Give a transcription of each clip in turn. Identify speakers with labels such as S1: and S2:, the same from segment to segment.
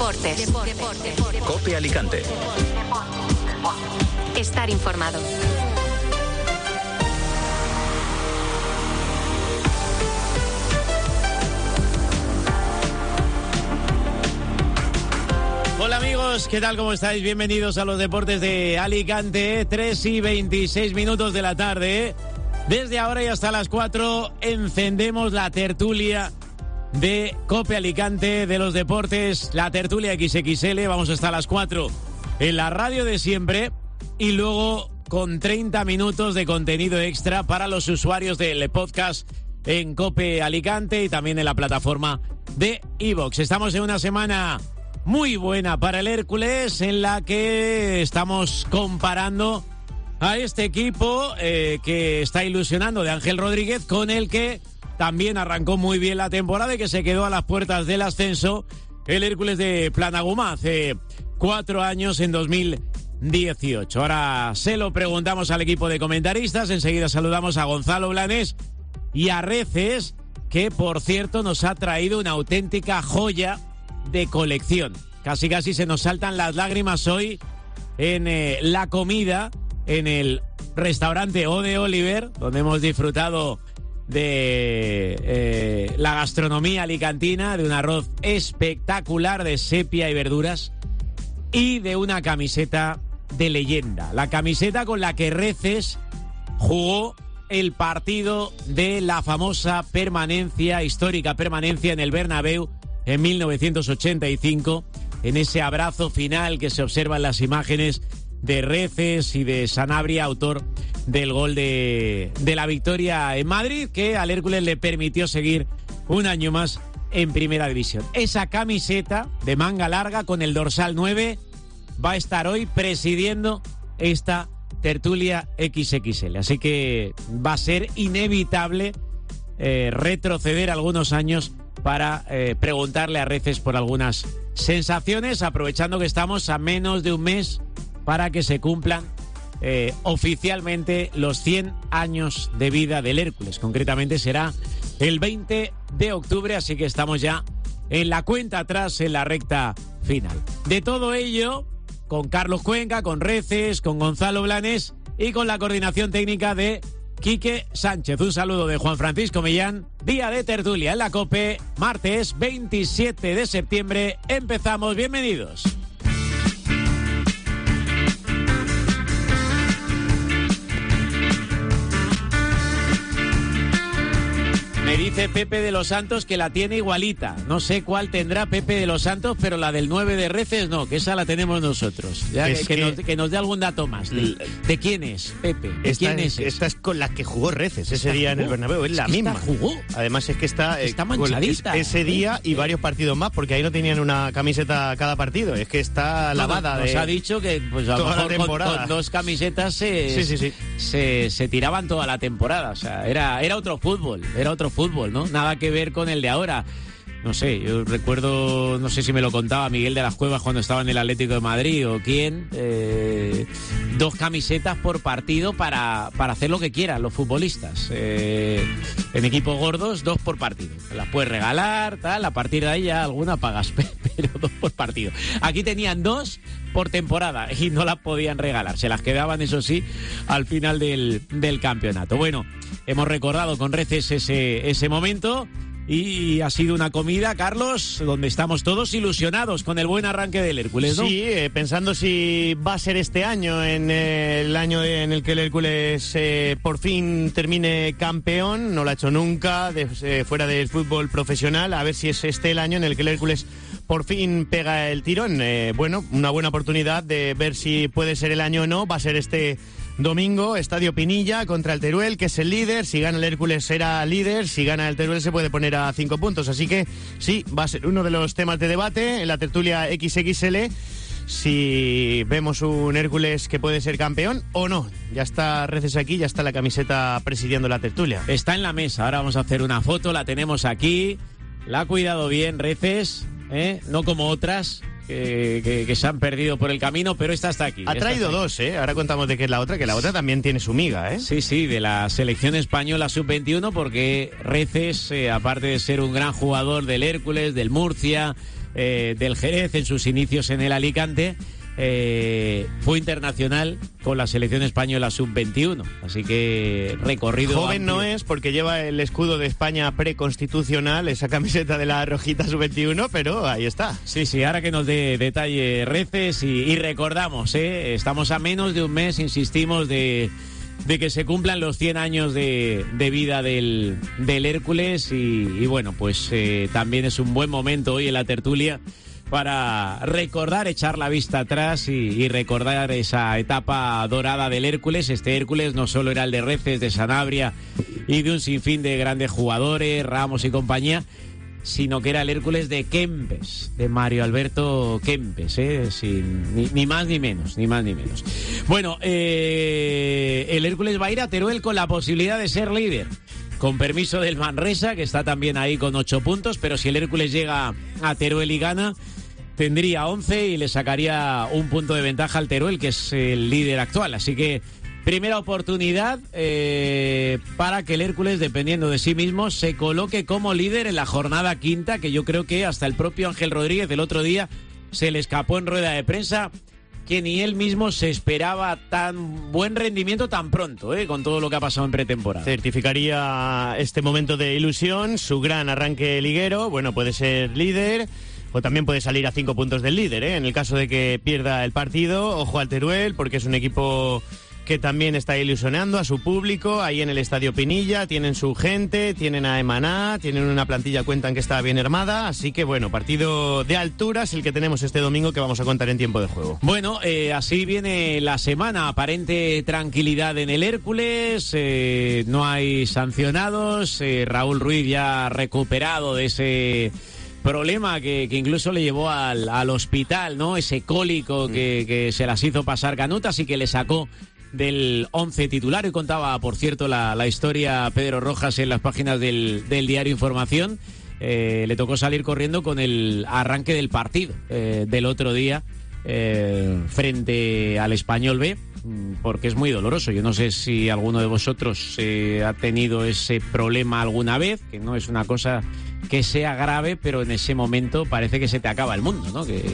S1: Deportes.
S2: COPE Alicante.
S1: Estar informado.
S3: Hola amigos, ¿qué tal? ¿Cómo estáis? Bienvenidos a los deportes de Alicante, 3:26 de la tarde. Desde ahora y hasta las 4 encendemos la tertulia de COPE Alicante de los deportes, la tertulia XXL. Vamos hasta las 4 en la radio de siempre y luego con 30 minutos de contenido extra para los usuarios del podcast en COPE Alicante y también en la plataforma de iVoox. Estamos en una semana muy buena para el Hércules, en la que estamos comparando a este equipo que está ilusionando de Ángel Rodríguez, con el que también arrancó muy bien la temporada y que se quedó a las puertas del ascenso, el Hércules de Planagumá, hace 4 años, en 2018. Ahora se lo preguntamos al equipo de comentaristas, enseguida saludamos a Gonzalo Blanes y a Reces, que por cierto nos ha traído una auténtica joya de colección. Casi se nos saltan las lágrimas hoy en la comida en el restaurante O de Oliver, donde hemos disfrutado de la gastronomía alicantina, de un arroz espectacular de sepia y verduras y de una camiseta de leyenda, la camiseta con la que Reces jugó el partido de la famosa histórica permanencia en el Bernabéu en 1985, en ese abrazo final que se observa en las imágenes de Reces y de Sanabria, autor del gol de la victoria en Madrid, que al Hércules le permitió seguir un año más en Primera División. Esa camiseta de manga larga con el dorsal 9 va a estar hoy presidiendo esta tertulia XXL, así que va a ser inevitable retroceder algunos años para preguntarle a Reces por algunas sensaciones, aprovechando que estamos a menos de un mes para que se cumplan oficialmente los 100 años de vida del Hércules. Concretamente será el 20 de octubre, así que estamos ya en la cuenta atrás, en la recta final. De todo ello, con Carlos Cuenca, con Reces, con Gonzalo Blanes y con la coordinación técnica de Quique Sánchez. Un saludo de Juan Francisco Millán. Día de tertulia en la COPE, martes 27 de septiembre. Empezamos, bienvenidos. Me dice Pepe de los Santos que la tiene igualita. No sé cuál tendrá Pepe de los Santos, pero la del 9 de Reces no, que esa la tenemos nosotros. Ya que nos dé algún dato más. ¿De quién es, Pepe? ¿De quién es?
S4: Esta es con la que jugó Reces ese día en el Bernabéu. Es la misma.
S3: ¿Jugó?
S4: Además es que está
S3: manchadita.
S4: Ese día y varios partidos más, porque ahí no tenían una camiseta cada partido. Es que está lavada.
S3: Nos ha dicho que pues a lo mejor con 2 camisetas se tiraban toda la temporada. O sea, era otro fútbol. ¿No? Nada que ver con el de ahora. No sé, yo recuerdo, no sé si me lo contaba Miguel de las Cuevas cuando estaba en el Atlético de Madrid o quién, 2 camisetas por partido para hacer lo que quieran los futbolistas. En equipos gordos, 2 por partido. Las puedes regalar, tal, a partir de ahí ya alguna pagas, pero 2 por partido. Aquí tenían 2 por temporada y no las podían regalar. Se las quedaban, eso sí, al final del campeonato. Bueno, hemos recordado con Reces ese momento. Y ha sido una comida, Carlos, donde estamos todos ilusionados con el buen arranque del Hércules, ¿no?
S4: Sí, pensando si va a ser este año, en el año en el que el Hércules por fin termine campeón. No lo ha hecho nunca fuera del fútbol profesional. A ver si es este el año en el que el Hércules por fin pega el tirón. Bueno, una buena oportunidad de ver si puede ser el año o no. Va a ser este domingo, Estadio Pinilla contra el Teruel, que es el líder. Si gana el Hércules será líder, si gana el Teruel se puede poner a 5 puntos. Así que sí, va a ser uno de los temas de debate en la tertulia XXL, si vemos un Hércules que puede ser campeón o no. Ya está Reces aquí, ya está la camiseta presidiendo la tertulia.
S3: Está en la mesa, ahora vamos a hacer una foto, la tenemos aquí. La ha cuidado bien Reces, no como otras que se han perdido por el camino, pero esta está aquí.
S4: Ha traído dos, ¿eh? Ahora contamos de qué es la otra, que la otra también tiene su miga, ¿eh?
S3: Sí, de la selección española sub-21, porque Reces, aparte de ser un gran jugador del Hércules, del Murcia, del Jerez en sus inicios en el Alicante, fue internacional con la selección española sub-21, así que recorrido
S4: joven
S3: amplio.
S4: No es, porque lleva el escudo de España preconstitucional, esa camiseta de la rojita sub-21, pero ahí está.
S3: Sí, ahora que nos dé detalle Reces y recordamos, estamos a menos de un mes, insistimos, de que se cumplan los 100 años de vida del Hércules y bueno, pues también es un buen momento hoy en la tertulia para recordar, echar la vista atrás y recordar esa etapa dorada del Hércules. Este Hércules no solo era el de Reces, de Sanabria y de un sinfín de grandes jugadores, Ramos y compañía, sino que era el Hércules de Kempes, de Mario Alberto Kempes, ni más ni menos, ni más ni menos. Bueno, el Hércules va a ir a Teruel con la posibilidad de ser líder, con permiso del Manresa, que está también ahí con 8 puntos, pero si el Hércules llega a Teruel y gana, tendría 11 y le sacaría un punto de ventaja al Teruel, que es el líder actual. Así que primera oportunidad para que el Hércules, dependiendo de sí mismo, se coloque como líder en la jornada quinta, que yo creo que hasta el propio Ángel Rodríguez el otro día se le escapó en rueda de prensa que ni él mismo se esperaba tan buen rendimiento tan pronto, con todo lo que ha pasado en pretemporada.
S4: Certificaría este momento de ilusión, su gran arranque liguero. Bueno, puede ser líder o también puede salir a 5 puntos del líder, en el caso de que pierda el partido. Ojo al Teruel, porque es un equipo que también está ilusionando a su público ahí en el Estadio Pinilla. Tienen su gente, tienen a Emaná, tienen una plantilla, cuentan que está bien armada, así que bueno, partido de alturas el que tenemos este domingo, que vamos a contar en tiempo de juego.
S3: Bueno, así viene la semana, aparente tranquilidad en el Hércules, no hay sancionados, Raúl Ruiz ya recuperado de ese problema que incluso le llevó al hospital, ¿no? Ese cólico que se las hizo pasar canutas y que le sacó del 11 titular. Y contaba, por cierto, la historia Pedro Rojas en las páginas del diario Información. Le tocó salir corriendo con el arranque del partido del otro día frente al Español B, porque es muy doloroso. Yo no sé si alguno de vosotros ha tenido ese problema alguna vez, que no es una cosa que sea grave, pero en ese momento parece que se te acaba el mundo, ¿no? Que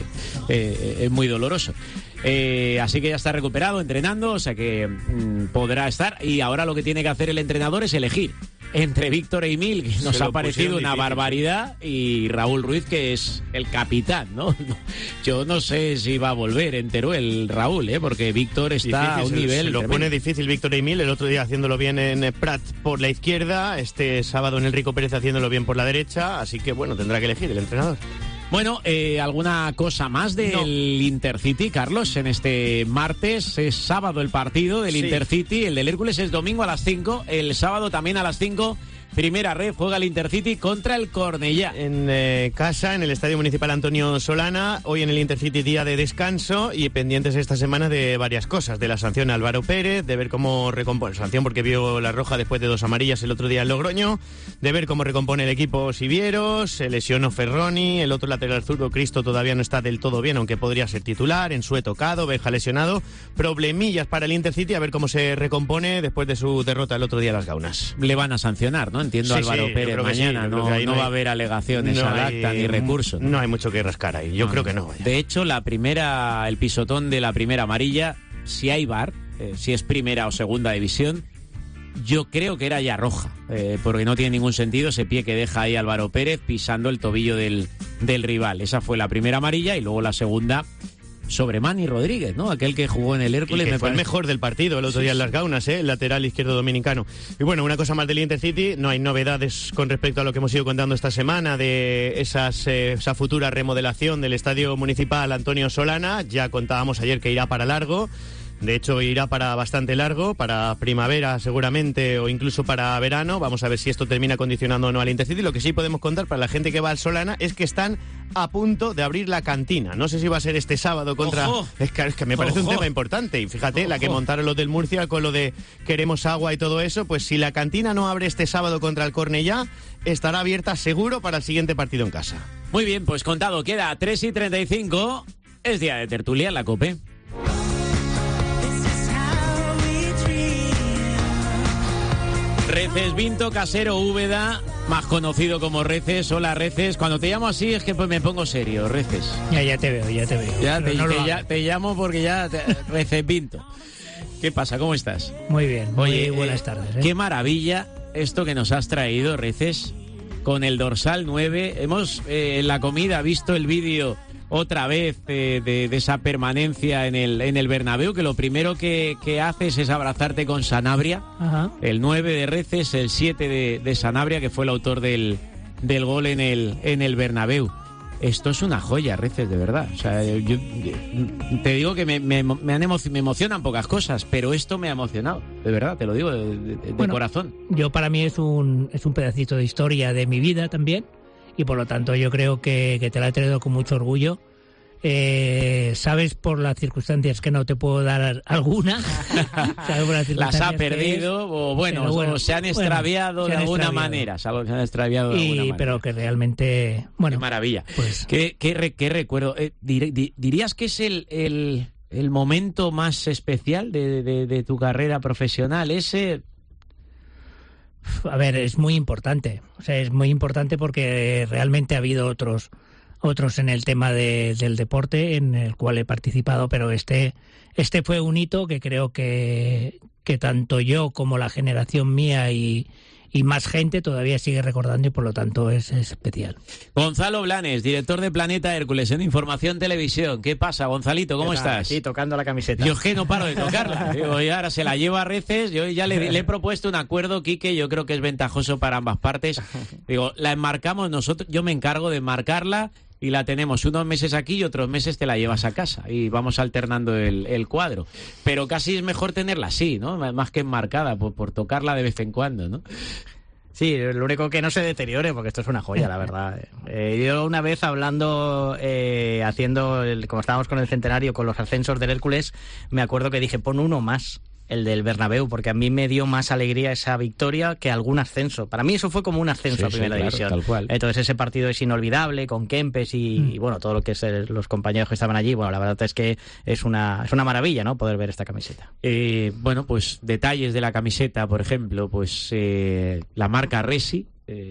S3: es muy doloroso. Así que ya está recuperado, entrenando, o sea que podrá estar. Y ahora lo que tiene que hacer el entrenador es elegir entre Víctor Emil, que nos ha parecido una barbaridad, y Raúl Ruiz, que es el capitán, ¿no? Yo no sé si va a volver en Teruel Raúl, porque Víctor está a un nivel
S4: se lo
S3: tremendo.
S4: pone difícil Víctor Emil, el otro día haciéndolo bien en Prat por la izquierda, este sábado en Enrico Pérez haciéndolo bien por la derecha, así que bueno, tendrá que elegir el entrenador.
S3: Bueno, ¿alguna cosa más del Intercity, Carlos? En este martes es sábado el partido del Intercity, el del Hércules es domingo a las 5, el sábado también a las 5. Primera red, juega el Intercity contra el Cornellá.
S4: En casa, en el Estadio Municipal Antonio Solana, hoy en el Intercity día de descanso y pendientes esta semana de varias cosas, de la sanción a Álvaro Pérez, de ver cómo recompone, sanción porque vio la roja después de 2 amarillas el otro día en Logroño, de ver cómo recompone el equipo Sivieros, se lesionó Ferroni, el otro lateral zurdo Cristo todavía no está del todo bien, aunque podría ser titular, Ensue tocado, Benja lesionado, problemillas para el Intercity, a ver cómo se recompone después de su derrota el otro día a las Gaunas.
S3: Le van a sancionar, ¿no? Entiendo, sí, Álvaro Pérez mañana, no va a haber alegaciones al acta ni recursos.
S4: No hay mucho que rascar ahí, yo creo que no. Vaya.
S3: De hecho, el pisotón de la primera amarilla, si hay VAR, si es primera o segunda división, yo creo que era ya roja, porque no tiene ningún sentido ese pie que deja ahí Álvaro Pérez pisando el tobillo del rival. Esa fue la primera amarilla y luego la segunda sobre Manny Rodríguez, ¿no? Aquel que jugó en el Hércules.
S4: Y que fue el mejor del partido el otro día en las Gaunas, el lateral izquierdo dominicano. Y bueno, una cosa más del Intercity, no hay novedades con respecto a lo que hemos ido contando esta semana de esa futura remodelación del Estadio Municipal Antonio Solana. Ya contábamos ayer que irá para largo. De hecho, irá para bastante largo, para primavera seguramente o incluso para verano. Vamos a ver si esto termina condicionando o no al Intercity. Lo que sí podemos contar para la gente que va al Solana es que están a punto de abrir la cantina. No sé si va a ser este sábado contra... ¡Ojo! Es que me parece un tema importante. Y fíjate, la que montaron los del Murcia con lo de queremos agua y todo eso, pues si la cantina no abre este sábado contra el Cornellá, estará abierta seguro para el siguiente partido en casa.
S3: Muy bien, pues contado, queda 3:35, es día de tertulia en la COPE. Reces Vinto Casero Úbeda, más conocido como Reces. Hola, Reces. Cuando te llamo así es que pues me pongo serio, Reces.
S1: Ya te veo.
S3: Te llamo porque Reces Vinto. ¿Qué pasa? ¿Cómo estás?
S1: Muy bien,
S3: Oye,
S1: buenas tardes.
S3: Qué maravilla esto que nos has traído, Reces, con el dorsal 9. Hemos en la comida visto el vídeo otra vez de esa permanencia en el Bernabéu, que lo primero que haces es abrazarte con Sanabria.
S1: Ajá.
S3: El 9 de Reces, el 7 de Sanabria, que fue el autor del gol en el Bernabéu. Esto es una joya, Reces, de verdad. O sea, yo te digo que me emocionan pocas cosas, pero esto me ha emocionado, de verdad, te lo digo de corazón.
S1: Para mí es un pedacito de historia de mi vida también, y por lo tanto yo creo que te la he traído con mucho orgullo. Sabes por las circunstancias que no te puedo dar alguna. ¿Sabes por
S3: las ha perdido o se han extraviado de alguna manera.
S1: Pero que realmente,
S3: qué maravilla.
S1: Pues,
S3: ¿Qué recuerdo? ¿Dirías que es el momento más especial de tu carrera profesional? Ese...
S1: A ver, es muy importante. O sea, es muy importante porque realmente ha habido otros en el tema del deporte en el cual he participado, pero este fue un hito que creo que tanto yo como la generación mía y más gente todavía sigue recordando, y por lo tanto es especial.
S3: Gonzalo Blanes, director de Planeta Hércules en Información Televisión. ¿Qué pasa, Gonzalito? ¿Cómo estás?
S5: Sí, tocando la camiseta.
S3: Yo es que no paro de tocarla. Digo, y ahora se la lleva a Reces. Yo ya le he propuesto un acuerdo, Quique, yo creo que es ventajoso para ambas partes. Digo, la enmarcamos nosotros, yo me encargo de enmarcarla y la tenemos unos meses aquí y otros meses te la llevas a casa y vamos alternando el cuadro. Pero casi es mejor tenerla así, ¿no? Más que enmarcada, por tocarla de vez en cuando, ¿no?
S5: Sí, lo único que no se deteriore, porque esto es una joya, la verdad. Yo una vez hablando, como estábamos con el centenario, con los ascensos del Hércules, me acuerdo que dije, pon uno más, el del Bernabéu, porque a mí me dio más alegría esa victoria que algún ascenso. Para mí eso fue como un ascenso a Primera División.
S3: Tal cual.
S5: Entonces ese partido es inolvidable, con Kempes y bueno, todo lo que es los compañeros que estaban allí. Bueno, la verdad es que es una maravilla, ¿no?, poder ver esta camiseta.
S3: Bueno, pues detalles de la camiseta, por ejemplo, pues la marca Resi,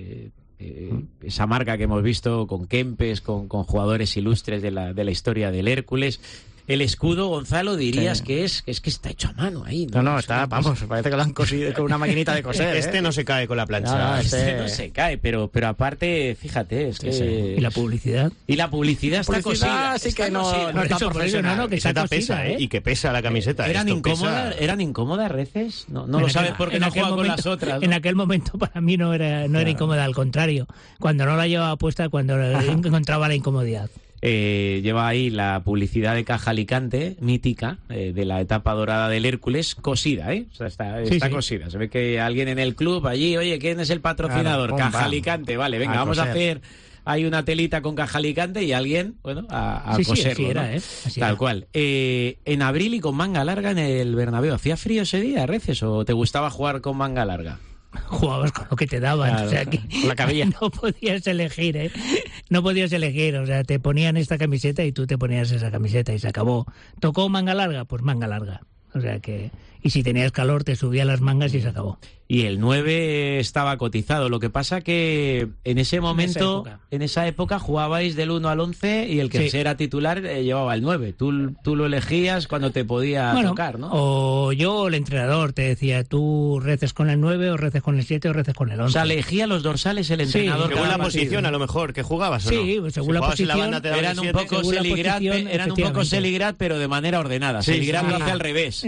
S3: esa marca que hemos visto con Kempes, con jugadores ilustres de la historia del Hércules. El escudo, Gonzalo, dirías que es que está hecho a mano ahí, ¿no?
S5: No, está, vamos, parece que lo han cosido con una maquinita de coser.
S4: No se cae con la plancha.
S3: No se cae, pero aparte, fíjate, es que... Sí.
S1: ¿Y la publicidad?
S3: Y la publicidad está cosida.
S5: Sí que no está profesional.
S1: Que está cosida,
S4: y que pesa la camiseta.
S3: ¿Eran incómodas, Reces? No lo sabes porque no juega con las otras, ¿no?
S1: En aquel momento para mí no era incómoda, al contrario. Cuando no la llevaba puesta, cuando encontraba la incomodidad.
S3: Lleva ahí la publicidad de Caja Alicante, mítica, de la etapa dorada del Hércules, cosida, ¿eh? O sea, está cosida. Se ve que alguien en el club allí, oye, ¿quién es el patrocinador? Claro, Caja Alicante, vale, venga, vamos a hacer... Hay una telita con Caja Alicante y alguien, bueno, a coserlo.
S1: Sí, así era,
S3: ¿no? Tal cual. En abril y con manga larga en el Bernabéu. ¿Hacía frío ese día, Reces, o te gustaba jugar con manga larga?
S1: Jugabas con lo que te daban,
S3: claro,
S1: o sea que
S3: la cabilla.
S1: No podías elegir, no podías elegir, o sea, te ponían esta camiseta y tú te ponías esa camiseta y se acabó. ¿Tocó manga larga? Pues manga larga, o sea que... Y si tenías calor te subían las mangas y se acabó.
S3: Y el 9 estaba cotizado. Lo que pasa que en ese momento, en esa época jugabais del 1 al 11 y el que era titular llevaba el 9. Tú lo elegías cuando te podía tocar, ¿no?
S1: O yo, el entrenador, te decía, tú reces con el 9 o reces con el 7 o reces con el 11.
S3: O sea, elegía los dorsales el entrenador.
S4: Sí, según la posición, a lo mejor, que jugabas, ¿o no?
S1: Sí, según la posición.
S3: Eran un poco Seligrat, pero de manera ordenada. Seligrat lo hace al revés.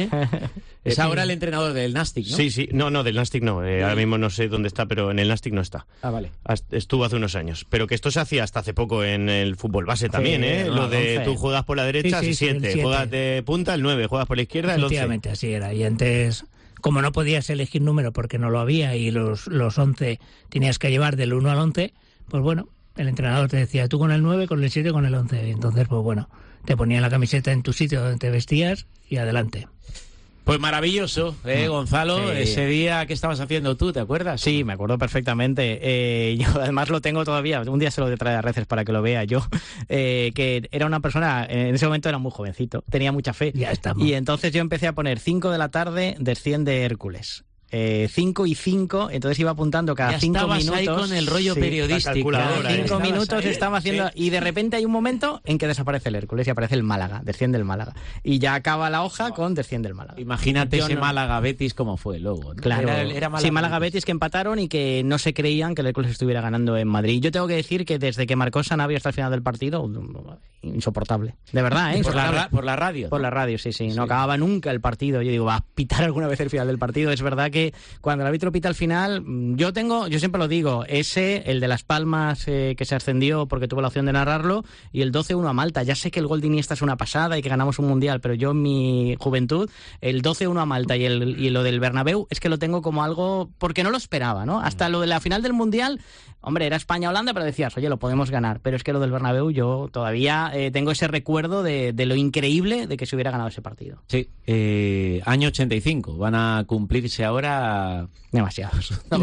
S3: Es ahora el entrenador del Nastic, ¿no?
S4: Sí. No, del Nastic no. Ahora mismo no sé dónde está, pero en el Nastic no está.
S3: Ah, vale.
S4: Estuvo hace unos años. Pero que esto se hacía hasta hace poco en el fútbol base también, ¿eh? Lo de tú juegas por la derecha, el 7. Juegas de punta, el 9. Juegas por la izquierda, el 11.
S1: Efectivamente, así era. Y antes, como no podías elegir número porque no lo había y los 11 tenías que llevar del 1 al 11, pues bueno, el entrenador te decía, tú con el 9, con el 7, con el 11. Y entonces, pues bueno, te ponían la camiseta en tu sitio donde te vestías y adelante.
S3: Pues maravilloso, Gonzalo,
S5: Sí.
S3: ese día que estabas haciendo tú, ¿te acuerdas?
S5: Sí, me acuerdo perfectamente. Yo además lo tengo todavía, un día se lo trae a Reces para que lo vea yo, que era una persona, en ese momento era muy jovencito, tenía mucha fe.
S1: Ya estamos.
S5: Y entonces yo empecé a poner 5 de la tarde, desciende Hércules. 5 y 5, entonces iba apuntando cada
S3: Ya
S5: 5
S3: estabas
S5: minutos.
S3: ahí con el rollo
S5: Sí,
S3: periodístico.
S4: calculadora,
S5: 5
S3: Estabas
S5: minutos
S3: ahí.
S5: estaba haciendo, y de repente hay un momento en que desaparece el Hércules y aparece el Málaga, desciende el Málaga. Y ya acaba la hoja con desciende el Málaga.
S3: Imagínate
S5: Yo
S3: ese
S5: no-
S3: Málaga-Betis como fue luego, ¿no?
S5: Claro,
S3: Era
S5: sí, Málaga-Betis que empataron y que no se creían que el Hércules estuviera ganando en Madrid. Yo tengo que decir que desde que marcó Sanabria hasta el final del partido, insoportable. De verdad, ¿eh?
S3: Por la,
S5: Insoportable.
S3: por la radio.
S5: Por la radio, sí. No acababa nunca el partido. Yo digo, va a pitar alguna vez el final del partido. Es verdad que cuando el árbitro pita al final, yo siempre lo digo, el de Las Palmas que se ascendió porque tuvo la opción de narrarlo, y el 12-1 a Malta. Ya sé que el gol de Iniesta es una pasada y que ganamos un mundial, pero yo en mi juventud, el 12-1 a Malta y lo del Bernabéu es que lo tengo como algo, porque no lo esperaba, ¿no? Hasta lo de la final del mundial, hombre, era España-Holanda, pero decías, oye, lo podemos ganar. Pero es que lo del Bernabéu yo todavía tengo ese recuerdo de lo increíble de que se hubiera ganado ese partido.
S3: Sí, año 85. Van a cumplirse ahora...
S5: Demasiados.
S3: No,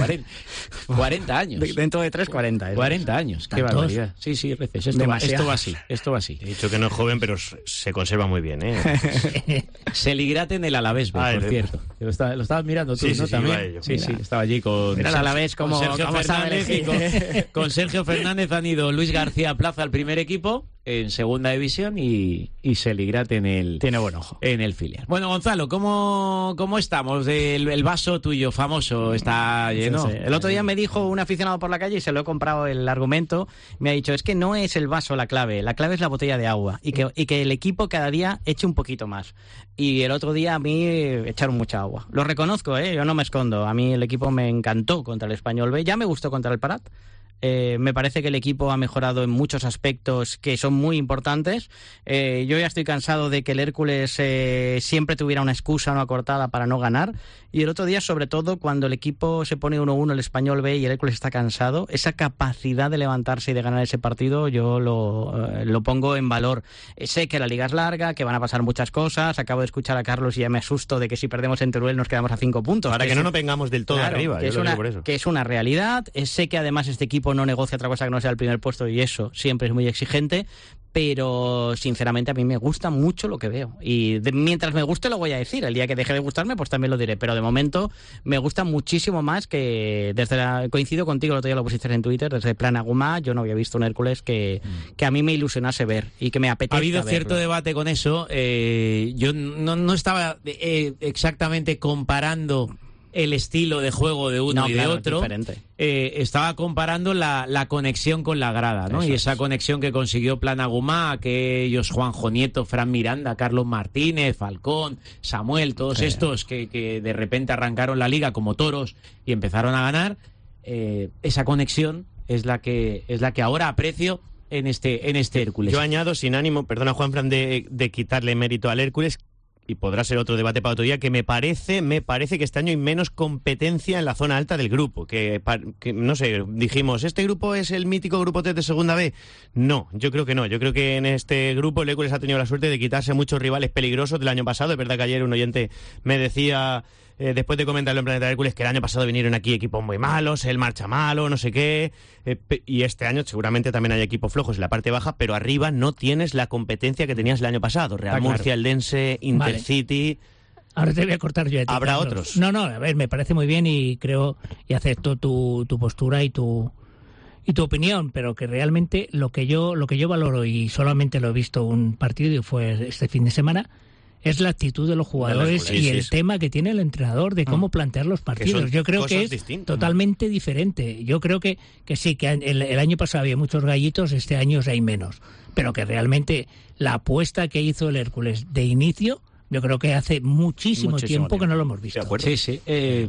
S3: 40 años.
S5: Dentro de 3, 40.
S3: 40 años, qué
S1: ¿Tantos?
S3: barbaridad. Sí, Reces, esto va
S5: Demasiados.
S3: así.
S4: He dicho que no es joven, pero se conserva muy bien, ¿eh?
S3: Seligrate en el Alavés, por cierto. Lo estabas mirando tú,
S4: Sí,
S3: ¿no?
S4: sí,
S3: También.
S4: iba ello.
S3: Sí,
S5: Mira.
S3: estaba allí con...
S5: Mira el Alavés
S3: con
S5: cómo
S3: Sergio
S5: sabe
S3: Fernández y
S5: elegir.
S3: con Sergio Fernández han ido Luis García Plaza al primer equipo en segunda división y Seligrate en el...
S5: Tiene buen ojo.
S3: En el filial. Bueno, Gonzalo, ¿cómo estamos? El vaso tuyo famoso está lleno.
S5: Sí. El otro día me dijo un aficionado por la calle, y se lo he comprado el argumento, me ha dicho, es que no es el vaso la clave es la botella de agua, y que el equipo cada día eche un poquito más. Y el otro día a mí echaron mucha agua. Lo reconozco, yo no me escondo. A mí el equipo me encantó contra el Español B, ya me gustó contra el Prat. Me parece que el equipo ha mejorado en muchos aspectos que son muy importantes. Yo ya estoy cansado de que el Hércules siempre tuviera una excusa, una cortada para no ganar. Y el otro día, sobre todo, cuando el equipo se pone 1-1, el Español B, y el Hércules está cansado, esa capacidad de levantarse y de ganar ese partido yo lo pongo en valor. Sé que la liga es larga, que van a pasar muchas cosas. Acabo de escuchar a Carlos y ya me asusto de que si perdemos en Teruel nos quedamos a 5 puntos.
S4: Para que no nos vengamos del todo
S5: Claro,
S4: arriba,
S5: que
S4: yo
S5: es
S4: lo
S5: una,
S4: digo por eso.
S5: que es una realidad. Sé que además este equipo no negocia otra cosa que no sea el primer puesto, y eso siempre es muy exigente, pero sinceramente a mí me gusta mucho lo que veo, y mientras me guste lo voy a decir. El día que deje de gustarme pues también lo diré, pero de momento me gusta muchísimo más que coincido contigo, el otro día lo pusiste en Twitter, desde Plan Agumá yo no había visto un Hércules que a mí me ilusionase ver y que me apetezca.
S3: Ha habido cierto
S5: verlo.
S3: debate con eso. Yo no estaba exactamente comparando el estilo de juego de uno y
S5: claro,
S3: de otro.
S5: diferente.
S3: Estaba comparando la conexión con la grada, ¿no?
S5: Eso
S3: Y esa conexión que consiguió Plan Agumá, aquellos Juanjo Nieto, Fran Miranda, Carlos Martínez, Falcón, Samuel, todos estos que de repente arrancaron la liga como toros y empezaron a ganar. Esa conexión es la que ahora aprecio en este Hércules.
S4: Yo añado, sin ánimo, perdona Juanfran, de quitarle mérito al Hércules, y podrá ser otro debate para otro día, que me parece que este año hay menos competencia en la zona alta del grupo, que no sé, dijimos, ¿este grupo es el mítico grupo 3 de segunda B? No, yo creo que no. Yo creo que en este grupo el Hércules ha tenido la suerte de quitarse muchos rivales peligrosos del año pasado. Es verdad que ayer un oyente me decía, después de comentarlo en Planeta Hércules, que el año pasado vinieron aquí equipos muy malos, el marcha malo, no sé qué, y este año seguramente también hay equipos flojos en la parte baja, pero arriba no tienes la competencia que tenías el año pasado. Real Murcia, Eldense, Intercity...
S1: Ahora te voy a cortar yo a ti,
S4: ¿Habrá
S1: Carlos.
S4: otros?
S1: No, a ver, me parece muy bien y creo y acepto tu postura y tu opinión, pero que realmente lo que yo valoro, y solamente lo he visto un partido y fue este fin de semana, es la actitud de los jugadores
S4: Sí,
S1: y
S4: sí,
S1: el
S4: sí.
S1: tema que tiene el entrenador de cómo plantear los partidos.
S4: son
S1: Yo creo que
S4: cosas
S1: es
S4: distintas.
S1: totalmente diferente. Yo creo que sí, que el año pasado había muchos gallitos, este año hay menos, pero que realmente la apuesta que hizo el Hércules de inicio, yo creo que hace muchísimo tiempo que no lo hemos visto.
S4: De acuerdo.
S3: Sí.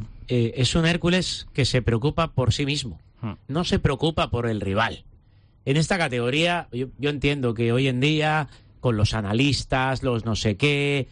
S3: Es un Hércules que se preocupa por sí mismo. No se preocupa por el rival. En esta categoría, yo entiendo que hoy en día, con los analistas, los no sé qué,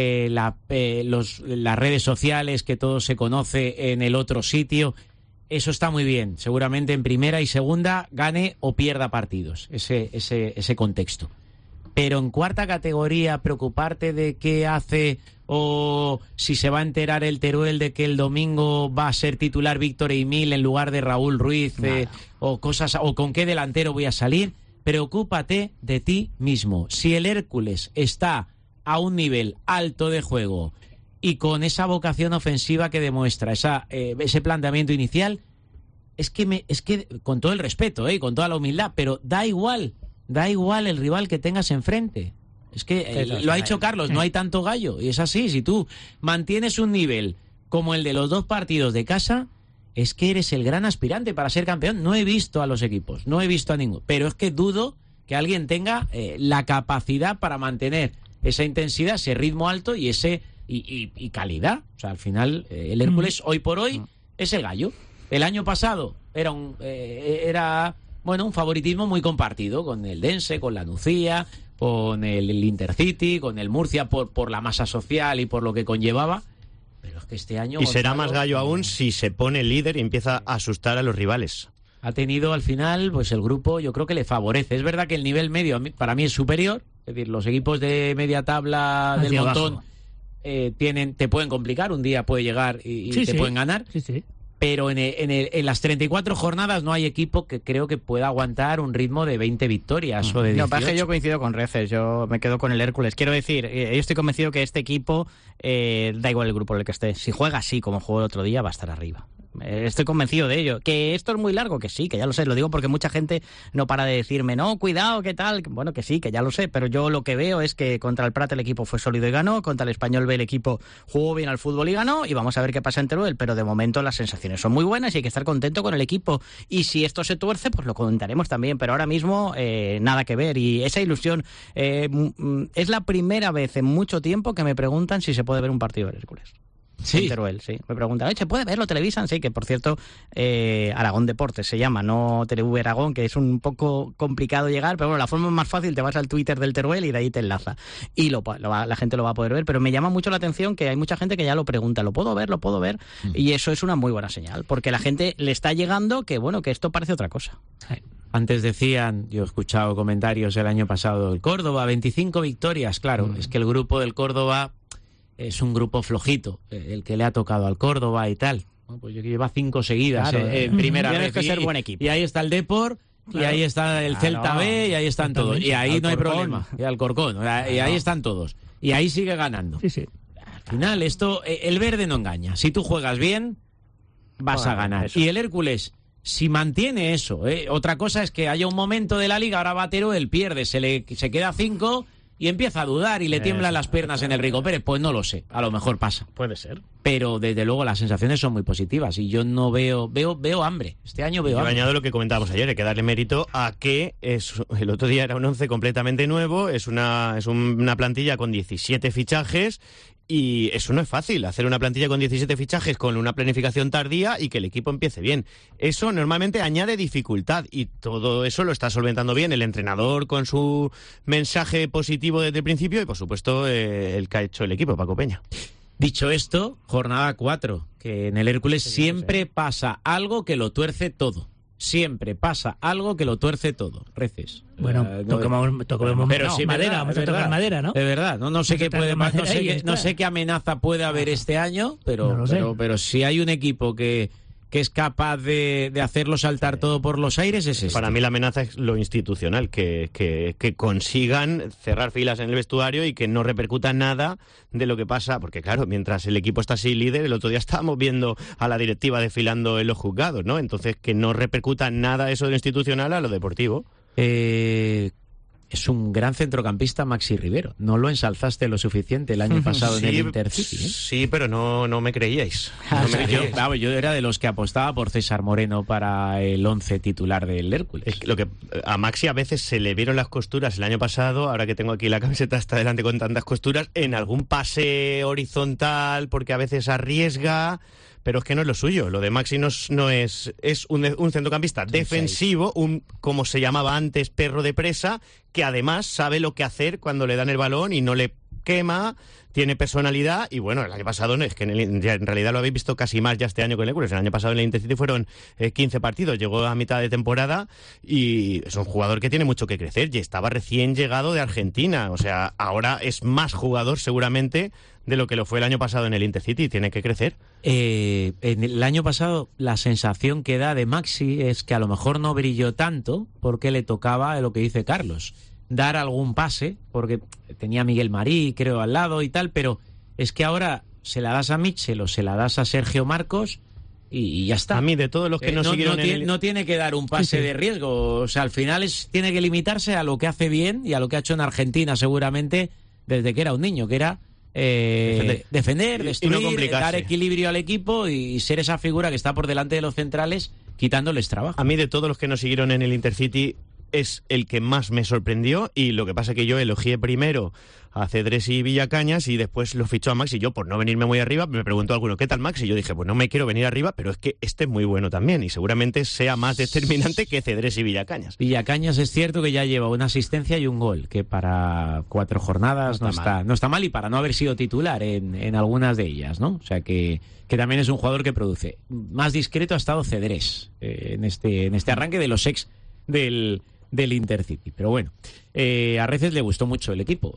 S3: las redes sociales, que todo se conoce en el otro sitio, eso está muy bien. Seguramente en primera y segunda gane o pierda partidos, ese contexto. Pero en cuarta categoría, preocuparte de qué hace o si se va a enterar el Teruel de que el domingo va a ser titular Víctor Emil en lugar de Raúl Ruiz, o cosas, o con qué delantero voy a salir. Preocúpate de ti mismo. Si el Hércules está a un nivel alto de juego y con esa vocación ofensiva que demuestra, ese planteamiento inicial, es que con todo el respeto, con toda la humildad, pero da igual el rival que tengas enfrente. Es que lo ha dicho Carlos, no hay tanto gallo, y es así. Si tú mantienes un nivel como el de los 2 partidos de casa, es que eres el gran aspirante para ser campeón. No he visto a los equipos, no he visto a ninguno, pero es que dudo que alguien tenga la capacidad para mantener esa intensidad, ese ritmo alto y y calidad. O sea, al final el Hércules hoy por hoy es el gallo. El año pasado era un favoritismo muy compartido con el Dense, con la Nucía, con el Intercity, con el Murcia por la masa social y por lo que conllevaba. Pero es que este año...
S4: Y será más gallo aún si se pone líder y empieza a asustar a los rivales.
S3: Ha tenido al final, pues el grupo yo creo que le favorece. Es verdad que el nivel medio para mí es superior. Es decir, los equipos de media tabla del montón te pueden complicar. Un día puede llegar y te pueden ganar. Sí. Pero en las 34 jornadas no hay equipo que creo que pueda aguantar un ritmo de 20 victorias o de 18.
S5: No, pasa que yo coincido con Reces, yo me quedo con el Hércules. Quiero decir, yo estoy convencido que este equipo, da igual el grupo en el que esté, si juega así como jugó el otro día, va a estar arriba. Estoy convencido de ello. Que esto es muy largo, que sí, que ya lo sé. Lo digo porque mucha gente no para de decirme, no, cuidado, ¿qué tal? Bueno, que sí, que ya lo sé. Pero yo lo que veo es que contra el Prat el equipo fue sólido y ganó. Contra el Español B el equipo jugó bien al fútbol y ganó. Y vamos a ver qué pasa en Teruel. Pero de momento las sensaciones son muy buenas y hay que estar contento con el equipo. Y si esto se tuerce, pues lo comentaremos también. Pero ahora mismo nada que ver. Y esa ilusión es la primera vez en mucho tiempo que me preguntan si se puede ver un partido de Hércules. Sí. Teruel, sí. Me preguntan, ¿se puede verlo? ¿Televisan? Sí, que por cierto, Aragón Deportes se llama, no TV Aragón, que es un poco complicado llegar, pero bueno, la forma más fácil, te vas al Twitter del Teruel y de ahí te enlaza. Y la gente lo va a poder ver, pero me llama mucho la atención que hay mucha gente que ya lo pregunta, ¿lo puedo ver? Y eso es una muy buena señal, porque la gente le está llegando que esto parece otra cosa.
S3: Antes decían, yo he escuchado comentarios el año pasado, el Córdoba, 25 victorias, claro, es que el grupo del Córdoba es un grupo flojito, el que le ha tocado al Córdoba y tal. Bueno, pues lleva 5 seguidas en primera vez.
S5: Tienes que ser buen equipo.
S3: Y ahí está el Depor, y ahí está el Celta B, y ahí están todos. Y ahí no hay problema. Y Alcorcón, y ahí están todos. Y ahí sigue ganando.
S1: Sí.
S3: Al final, el verde no engaña. Si tú juegas bien, vas a ganar. Eso. Y el Hércules, si mantiene eso, otra cosa es que haya un momento de la liga, ahora va Teruel, pierde, se queda 5... y empieza a dudar y le tiemblan las piernas en el Rico Pérez. Pues no lo sé, a lo mejor pasa.
S5: Puede ser.
S3: Pero desde luego las sensaciones son muy positivas y yo no veo hambre. Este año veo hambre.
S4: Yo añado lo que comentábamos ayer, hay que darle mérito a que el otro día era un 11 completamente nuevo, es una plantilla con 17 fichajes. Y eso no es fácil, hacer una plantilla con 17 fichajes con una planificación tardía y que el equipo empiece bien. Eso normalmente añade dificultad y todo eso lo está solventando bien el entrenador con su mensaje positivo desde el principio y, por supuesto, el que ha hecho el equipo, Paco Peña.
S3: Dicho esto, jornada 4, que en el Hércules siempre pasa algo que lo tuerce todo. Siempre pasa algo que lo tuerce todo. Reces.
S1: Bueno, toquemos madera, vamos a tocar madera, ¿no?
S3: De verdad, no sé qué puede pasar, no sé qué amenaza puede haber este año, pero si hay un equipo que es capaz de hacerlo saltar todo por los aires, es este.
S4: Para mí la amenaza es lo institucional, que consigan cerrar filas en el vestuario y que no repercuta nada de lo que pasa, porque claro, mientras el equipo está así líder, el otro día estábamos viendo a la directiva desfilando en los juzgados, ¿no? Entonces, que no repercuta nada eso de lo institucional a lo deportivo.
S3: Es un gran centrocampista, Maxi Rivero. No lo ensalzaste lo suficiente el año pasado en el Intercity.
S4: Sí, pero no me creíais.
S3: Yo era de los que apostaba por César Moreno para el 11 titular del Hércules.
S4: Es que a Maxi a veces se le vieron las costuras el año pasado, ahora que tengo aquí la camiseta hasta delante con tantas costuras, en algún pase horizontal, porque a veces arriesga... Pero es que no es lo suyo. Lo de Maxi no es un centrocampista defensivo, como se llamaba antes, perro de presa, que además sabe lo que hacer cuando le dan el balón y no le quema, tiene personalidad y bueno, el año pasado es que en realidad lo habéis visto casi más ya este año con el Hércules. El año pasado en el Intercity fueron 15 partidos, llegó a mitad de temporada y es un jugador que tiene mucho que crecer y estaba recién llegado de Argentina, o sea, ahora es más jugador seguramente de lo que lo fue el año pasado en el Intercity, tiene que crecer.
S3: En el año pasado la sensación que da de Maxi es que a lo mejor no brilló tanto porque le tocaba lo que dice Carlos, dar algún pase, porque tenía a Miguel Marí, creo, al lado y tal, pero es que ahora se la das a Mitchell o se la das a Sergio Marcos y ya está.
S4: A mí, de todos los que no siguieron
S3: no tiene que dar un pase de riesgo, o sea, al final tiene que limitarse a lo que hace bien y a lo que ha hecho en Argentina seguramente desde que era un niño, que era defender, destruir, dar equilibrio al equipo y ser esa figura que está por delante de los centrales quitándoles trabajo.
S4: A mí, de todos los que nos siguieron en el Intercity, es el que más me sorprendió y lo que pasa es que yo elogié primero a Cedrés y Villacañas y después lo fichó a Maxi. Yo, por no venirme muy arriba, me preguntó alguno, ¿qué tal Maxi? Y yo dije, pues no me quiero venir arriba, pero es que este es muy bueno también y seguramente sea más determinante que Cedrés y Villacañas.
S3: Villacañas es cierto que ya lleva una asistencia y un gol, que para 4 jornadas no está mal y para no haber sido titular en algunas de ellas, ¿no? O sea que también es un jugador que produce. Más discreto ha estado Cedrés en este arranque de los ex del Intercity, pero bueno, a Reces le gustó mucho el equipo.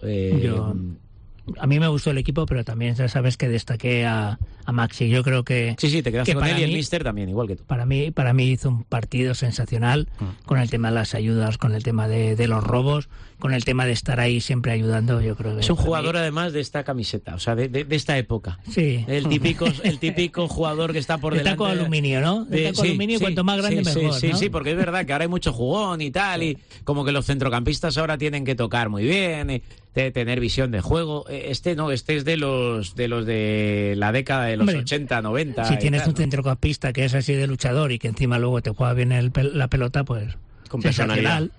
S1: A mí me gustó el equipo, pero también ya sabes que destaqué a Maxi. Yo creo que...
S3: Sí, te quedaste con él y el míster también, igual que tú.
S1: Para mí hizo un partido sensacional con el tema de las ayudas, con el tema de los robos, con el tema de estar ahí siempre ayudando. Yo creo que
S3: es un jugador además de esta camiseta, o sea, de esta época.
S1: Sí.
S3: El típico jugador que está por delante.
S1: De taco de aluminio, ¿no? De taco de aluminio, cuanto más grande mejor,
S3: Sí,
S1: ¿no?
S3: sí, porque es verdad que ahora hay mucho jugón y tal, y como que los centrocampistas ahora tienen que tocar muy bien, tener visión de juego. Este es de los de la década de los 80, 90.
S1: Si tienes un centrocampista que es así de luchador y que encima luego te juega bien la pelota, pues
S4: con sensacional,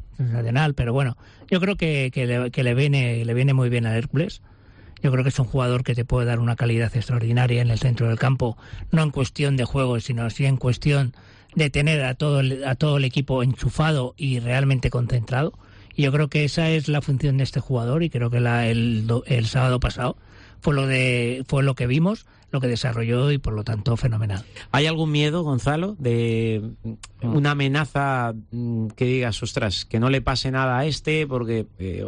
S1: pero bueno, yo creo que le viene muy bien al Hércules. Yo creo que es un jugador que te puede dar una calidad extraordinaria en el centro del campo, no en cuestión de juego, sino sí en cuestión de tener a todo el equipo enchufado y realmente concentrado. Y yo creo que esa es la función de este jugador y creo que el sábado pasado fue lo que vimos, lo que desarrolló y por lo tanto fenomenal.
S3: ¿Hay algún miedo, Gonzalo, de una amenaza que digas, ostras, que no le pase nada a este porque...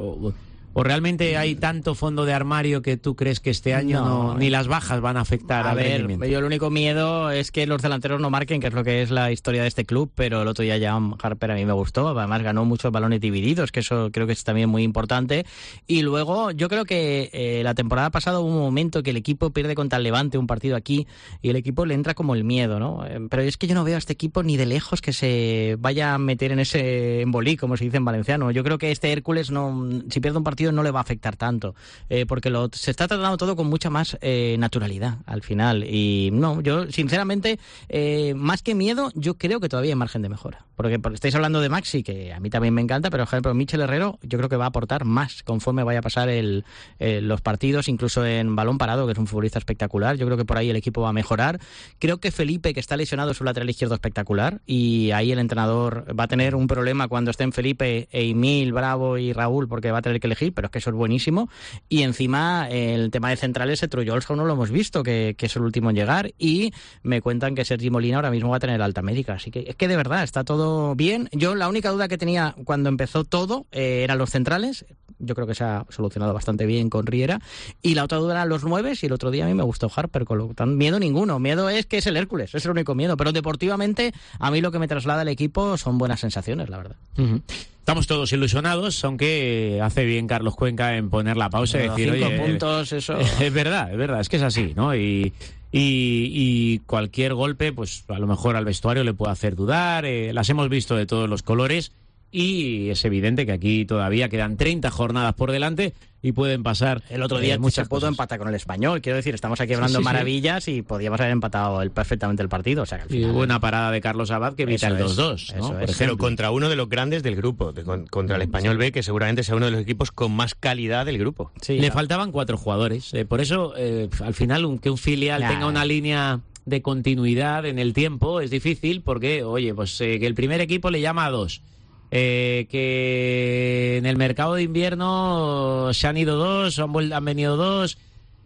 S3: ¿O realmente hay tanto fondo de armario que tú crees que este año ni las bajas van a afectar al rendimiento?
S5: Yo el único miedo es que los delanteros no marquen, que es lo que es la historia de este club, pero el otro día ya Harper a mí me gustó, además ganó muchos balones divididos, que eso creo que es también muy importante. Y luego yo creo que la temporada pasada hubo un momento que el equipo pierde contra el Levante un partido aquí y el equipo le entra como el miedo, ¿no? Pero es que yo no veo a este equipo ni de lejos que se vaya a meter en ese embolí, como se dice en valenciano. Yo creo que este Hércules, si pierde un partido, no le va a afectar tanto, porque se está tratando todo con mucha más naturalidad al final. Y no, yo sinceramente, más que miedo, yo creo que todavía hay margen de mejora. Porque estáis hablando de Maxi, que a mí también me encanta, pero por ejemplo Michel Herrero yo creo que va a aportar más conforme vaya a pasar los partidos, incluso en balón parado, que es un futbolista espectacular. Yo creo que por ahí el equipo va a mejorar. Creo que Felipe, que está lesionado, es un lateral izquierdo espectacular, y ahí el entrenador va a tener un problema cuando estén Felipe, Emil, Bravo y Raúl, porque va a tener que elegir, pero es que eso es buenísimo. Y encima el tema de centrales, Trujolsson no lo hemos visto, que es el último en llegar, y me cuentan que Sergi Molina ahora mismo va a tener alta médica, así que es que de verdad está todo bien. Yo la única duda que tenía cuando empezó todo eran los centrales. Yo creo que se ha solucionado bastante bien con Riera, y la otra duda eran los 9, y el otro día a mí me gustó Harper, con lo tan miedo ninguno. Miedo es que es el Hércules, es el único miedo, pero deportivamente a mí lo que me traslada el equipo son buenas sensaciones, la verdad.
S3: Estamos todos ilusionados, aunque hace bien Carlos Cuenca en poner la pausa y decir,
S5: 5
S3: oye,
S5: puntos, eso...
S3: Es verdad, es que es así, ¿no? Y cualquier golpe, pues a lo mejor al vestuario le puede hacer dudar, las hemos visto de todos los colores, y es evidente que aquí todavía quedan 30 jornadas por delante y pueden pasar
S5: el otro día
S3: muchas
S5: se pudo
S3: cosas.
S5: empatar con el Español, quiero decir, estamos aquí hablando maravillas y podíamos haber empatado perfectamente el partido, o sea, que al final,
S3: y hubo una parada de Carlos Abad que evita el 2-2, ¿no?
S4: Pero contra uno de los grandes del grupo, contra el Español B, que seguramente sea uno de los equipos con más calidad del grupo.
S3: Sí, le faltaban 4 jugadores, por eso al final que un filial tenga una línea de continuidad en el tiempo es difícil, porque oye, pues que el primer equipo le llama a 2, que en el mercado de invierno se han ido 2, han venido 2,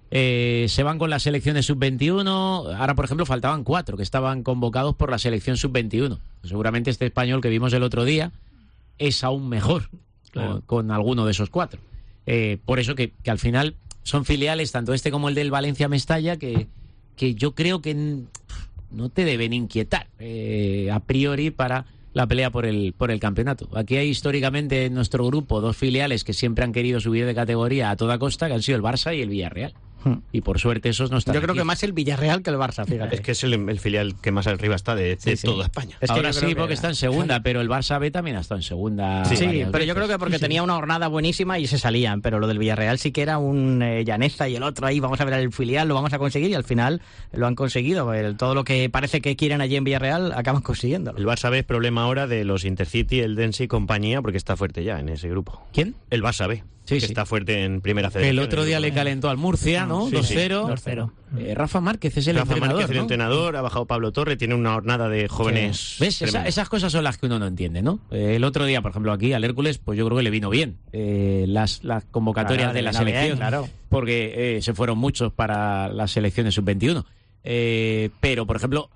S3: se van con las selecciones sub-21. Ahora, por ejemplo, faltaban 4 que estaban convocados por la selección sub-21. Seguramente este español que vimos el otro día es aún mejor, claro, con alguno de esos 4. Por eso que al final son filiales, tanto este como el del Valencia Mestalla, que yo creo que no te deben inquietar a priori para la pelea por el campeonato. Aquí hay históricamente en nuestro grupo 2 filiales que siempre han querido subir de categoría a toda costa, que han sido el Barça y el Villarreal. Y por suerte esos no están.
S5: Yo creo
S3: aquí.
S5: que más el Villarreal que el Barça, fíjate.
S4: Es que es el filial que más arriba está de toda España.
S5: Es que
S3: ahora sí, porque está en segunda, pero el Barça B también ha estado en segunda.
S5: Sí,
S3: varias
S5: pero yo
S3: veces.
S5: creo que porque tenía una jornada buenísima y se salían, pero lo del Villarreal sí que era un Llaneza y el otro ahí, vamos a ver el filial, lo vamos a conseguir, y al final lo han conseguido. Todo lo que parece que quieren allí en Villarreal acaban consiguiéndolo.
S4: El Barça B es problema ahora de los Intercity, el Dense y compañía, porque está fuerte ya en ese grupo.
S3: ¿Quién?
S4: El Barça B,
S3: Sí,
S4: que
S3: sí.
S4: está fuerte en primera federación.
S3: El otro día le calentó al Murcia, ¿no?
S4: Sí,
S3: 2-0.
S1: 2-0.
S3: Rafa Márquez es el
S4: Rafa
S3: entrenador,
S4: Márquez, el
S3: ¿no?
S4: entrenador, ha bajado Pablo Torre, tiene una jornada de jóvenes.
S3: ¿Ves?
S4: tremenda.
S3: Esas cosas son las que uno no entiende, ¿no? El otro día, por ejemplo, aquí al Hércules, pues yo creo que le vino bien las convocatorias de la
S5: le vino
S3: selección,
S5: bien, claro.
S3: porque se fueron muchos para las selecciones sub-21. Pero, por ejemplo,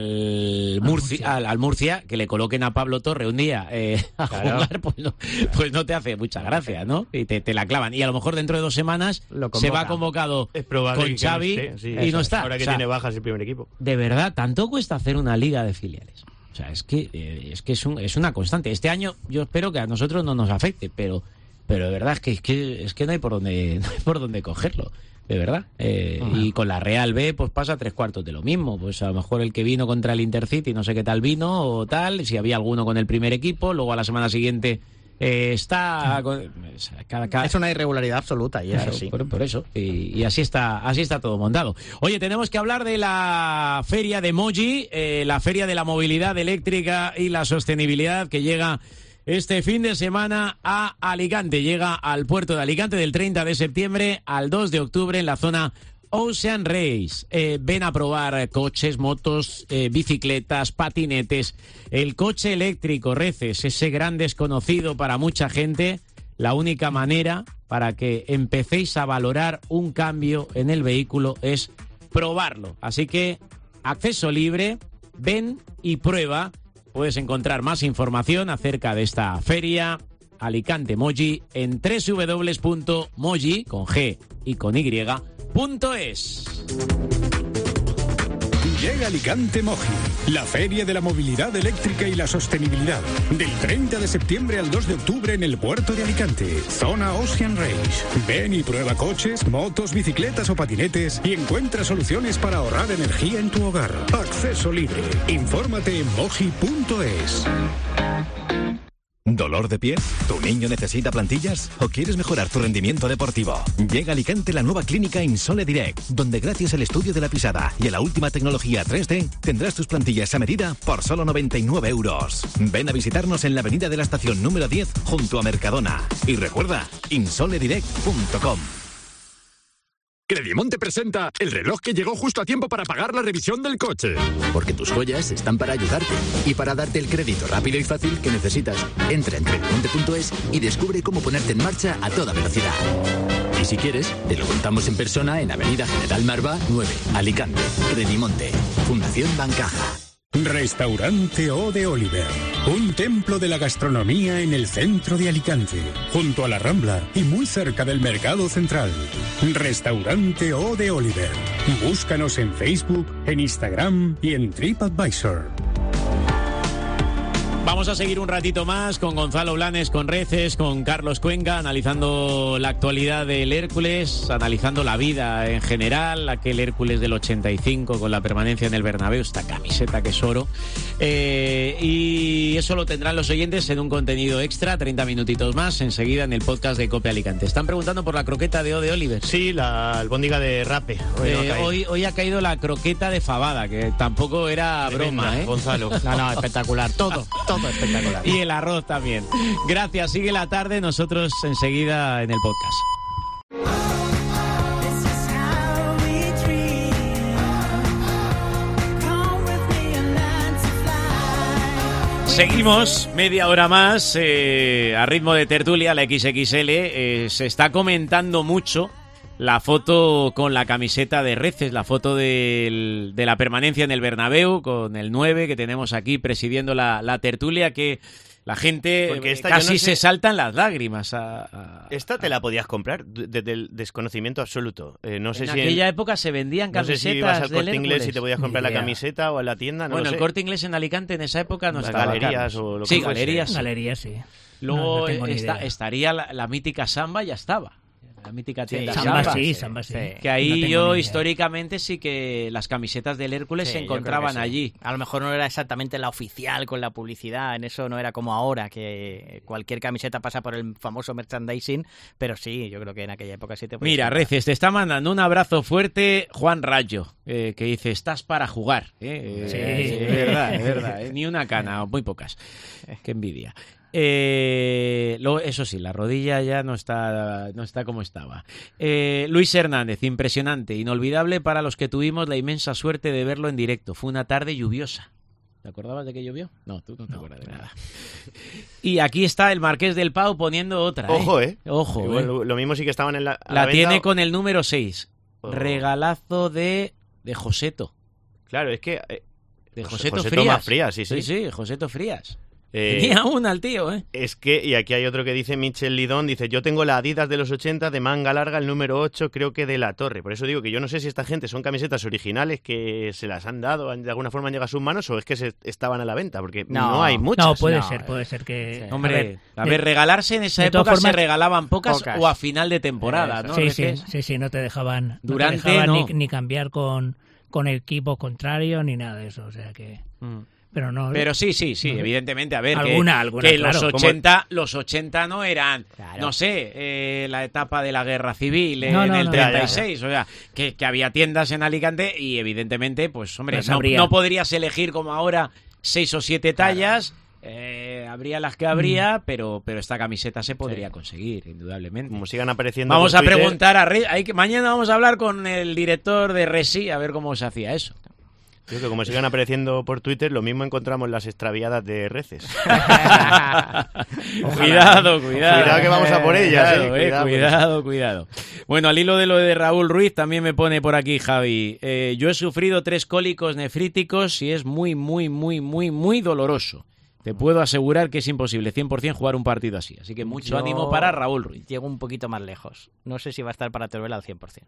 S3: al Murcia, que le coloquen a Pablo Torre un día a jugar, pues no te hace mucha gracia, ¿no? Y te la clavan. Y a lo mejor dentro de 2 semanas se va convocado
S4: Es probable
S3: con
S4: que
S3: Xavi
S4: no esté, sí,
S3: y no
S4: eso.
S3: está.
S4: Ahora que
S3: O sea,
S4: tiene bajas el primer equipo.
S3: de verdad, ¿tanto cuesta hacer una liga de filiales? O sea, es que es una constante. Este año yo espero que a nosotros no nos afecte, pero de verdad es que no hay por dónde cogerlo. De verdad. Y con la Real B pues pasa 3/4 de lo mismo. Pues a lo mejor el que vino contra el Intercity, no sé qué tal vino o tal, si había alguno con el primer equipo, luego a la semana siguiente está...
S5: Es una irregularidad absoluta y
S3: Claro,
S5: eso sí.
S3: por eso. Y así está todo montado. Oye, tenemos que hablar de la feria de Moji, la feria de la movilidad eléctrica y la sostenibilidad que llega este fin de semana a Alicante. Llega al puerto de Alicante del 30 de septiembre al 2 de octubre en la zona Ocean Race. Ven a probar coches, motos, bicicletas, patinetes. El coche eléctrico, Reces, ese gran desconocido para mucha gente. La única manera para que empecéis a valorar un cambio en el vehículo es probarlo. Así que, acceso libre, ven y prueba. Puedes encontrar más información acerca de esta feria Alicante Moji en www.moji, con G y con Y.es.
S6: Llega Alicante Moji, la feria de la movilidad eléctrica y la sostenibilidad. Del 30 de septiembre al 2 de octubre en el puerto de Alicante, zona Ocean Race. Ven y prueba coches, motos, bicicletas o patinetes y encuentra soluciones para ahorrar energía en tu hogar. Acceso libre. Infórmate en moji.es.
S7: ¿Dolor de pie? ¿Tu niño necesita plantillas? ¿O quieres mejorar tu rendimiento deportivo? Llega a Alicante la nueva clínica Insole Direct, donde gracias al estudio de la pisada y a la última tecnología 3D, tendrás tus plantillas a medida por solo 99 euros. Ven a visitarnos en la avenida de la estación número 10, junto a Mercadona. Y recuerda, insoledirect.com.
S8: Credimonte presenta el reloj que llegó justo a tiempo para pagar la revisión del coche.
S9: Porque tus joyas están para ayudarte y para darte el crédito rápido y fácil que necesitas. Entra en credimonte.es y descubre cómo ponerte en marcha a toda velocidad. Y si quieres, te lo contamos en persona en Avenida General Marva 9, Alicante. Credimonte, Fundación Bancaja.
S6: Restaurante O de Oliver, un templo de la gastronomía en el centro de Alicante, junto a la Rambla y muy cerca del Mercado Central. Restaurante O de Oliver. Búscanos en Facebook, en Instagram y en TripAdvisor.
S3: Vamos a seguir un ratito más con Gonzalo Blanes, con Reces, con Carlos Cuenca, analizando la actualidad del Hércules, analizando la vida en general, aquel Hércules del 85 con la permanencia en el Bernabéu, esta camiseta que es oro. Y eso lo tendrán los oyentes en un contenido extra, 30 minutitos más, enseguida en el podcast de Cope Alicante. Están preguntando por la croqueta de O de Oliver.
S4: Sí, la albóndiga de rape.
S3: Hoy ha caído la croqueta de fabada, que tampoco era broma, ¿eh?
S4: Gonzalo.
S5: No, espectacular. Todo espectacular.
S3: Y el arroz también. Gracias, sigue la tarde, nosotros enseguida en el podcast. Seguimos media hora más a ritmo de tertulia, la XXL. Se está comentando mucho la foto con la camiseta de Reces, la foto de la permanencia en el Bernabéu con el 9 que tenemos aquí presidiendo la tertulia, que la gente casi se saltan las lágrimas.
S4: Esta te la podías comprar desde el desconocimiento absoluto. No sé
S3: en
S4: si
S3: aquella época se vendían camisetas.
S4: No sé si ibas al Corte Inglés
S3: Hércules.
S4: y te podías comprar la camiseta o en la tienda. No
S3: Bueno,
S4: lo sé.
S3: el Corte Inglés en Alicante en esa época no
S4: Las
S3: estaba.
S4: galerías
S3: Carlos.
S4: o lo que
S3: sí,
S4: fuese.
S3: galerías.
S1: Galerías, sí.
S3: Luego
S1: No tengo ni idea.
S3: estaría la mítica Samba, ya estaba. La mítica tienda
S1: Samba
S3: Samba.
S1: sí, Samba sí.
S3: Que ahí
S1: No tengo
S3: yo
S1: ni idea.
S3: históricamente sí que las camisetas del Hércules
S5: Sí,
S3: se
S5: yo creo
S3: encontraban
S5: que sí.
S3: allí.
S5: A lo mejor no era exactamente la oficial con la publicidad, en eso no era como ahora, que cualquier camiseta pasa por el famoso merchandising, pero sí, yo creo que en aquella época sí te podías
S3: Mira,
S5: comprar.
S3: Reces, te está mandando un abrazo fuerte Juan Rayo, que dice, estás para jugar.
S1: Sí.
S3: Es verdad, ni una cana, muy pocas. Qué envidia. Luego, eso sí, la rodilla ya no está como estaba. Luis Hernández, impresionante, inolvidable para los que tuvimos la inmensa suerte de verlo en directo. Fue una tarde lluviosa. ¿Te acordabas de que llovió? No, tú no te acuerdas de nada. Y aquí está el Marqués del Pau poniendo otra.
S4: Ojo,
S3: Ojo,
S4: Igual, lo mismo sí que estaban en la
S3: La tiene
S4: venta.
S3: con el número 6.
S4: Oh.
S3: Regalazo de Joseto.
S4: Claro, es que...
S3: De
S4: Joseto
S3: Joseto Frías.
S4: más Frías, sí.
S3: Sí, Joseto Frías. Tenía una al tío,
S4: Es que, y aquí hay otro que dice, Michel Lidón, dice, yo tengo la Adidas de los 80 de manga larga, el número 8, creo que de la Torre. Por eso digo que yo no sé si esta gente son camisetas originales que se las han dado, de alguna forma han llegado a sus manos, o es que estaban a la venta, porque no hay muchas.
S1: No, puede ser que...
S5: Sí.
S3: Hombre, a ver, regalarse en esa
S1: de todas
S3: época se
S1: formas,
S3: regalaban pocas
S5: pocas.
S3: o a final de temporada, ¿no?
S1: Sí, no te dejaban,
S3: Durante,
S1: no te dejaban
S3: no.
S1: ni cambiar con equipo contrario ni nada de eso, o sea que... Pero no.
S3: Pero sí, evidentemente, a ver,
S1: alguna,
S3: que
S1: claro.
S3: los 80 no eran,
S5: Claro.
S3: no sé, la etapa de la guerra civil
S1: No,
S3: en
S1: no,
S3: el
S1: no.
S3: 36, o sea, que había tiendas en Alicante y evidentemente, pues hombre,
S1: Las habría.
S3: no podrías elegir como ahora 6 o 7 tallas, habría las que habría, pero esta camiseta se podría conseguir, indudablemente.
S4: Como sigan apareciendo
S3: Vamos
S4: por
S3: a
S4: Twitter,
S3: preguntar a mañana vamos a hablar con el director de Resi a ver cómo se hacía eso.
S4: Creo que como sigan apareciendo por Twitter, lo mismo encontramos las extraviadas de Reces.
S3: Cuidado.
S4: Cuidado que vamos a por ellas,
S3: Cuidado. Bueno, al hilo de lo de Raúl Ruiz, también me pone por aquí Javi. Yo he sufrido 3 cólicos nefríticos y es muy doloroso. Te puedo asegurar que es imposible 100% jugar un partido así. Así que mucho ánimo para Raúl Ruiz.
S5: Llego un poquito más lejos. No sé si va a estar para Teruel al 100%.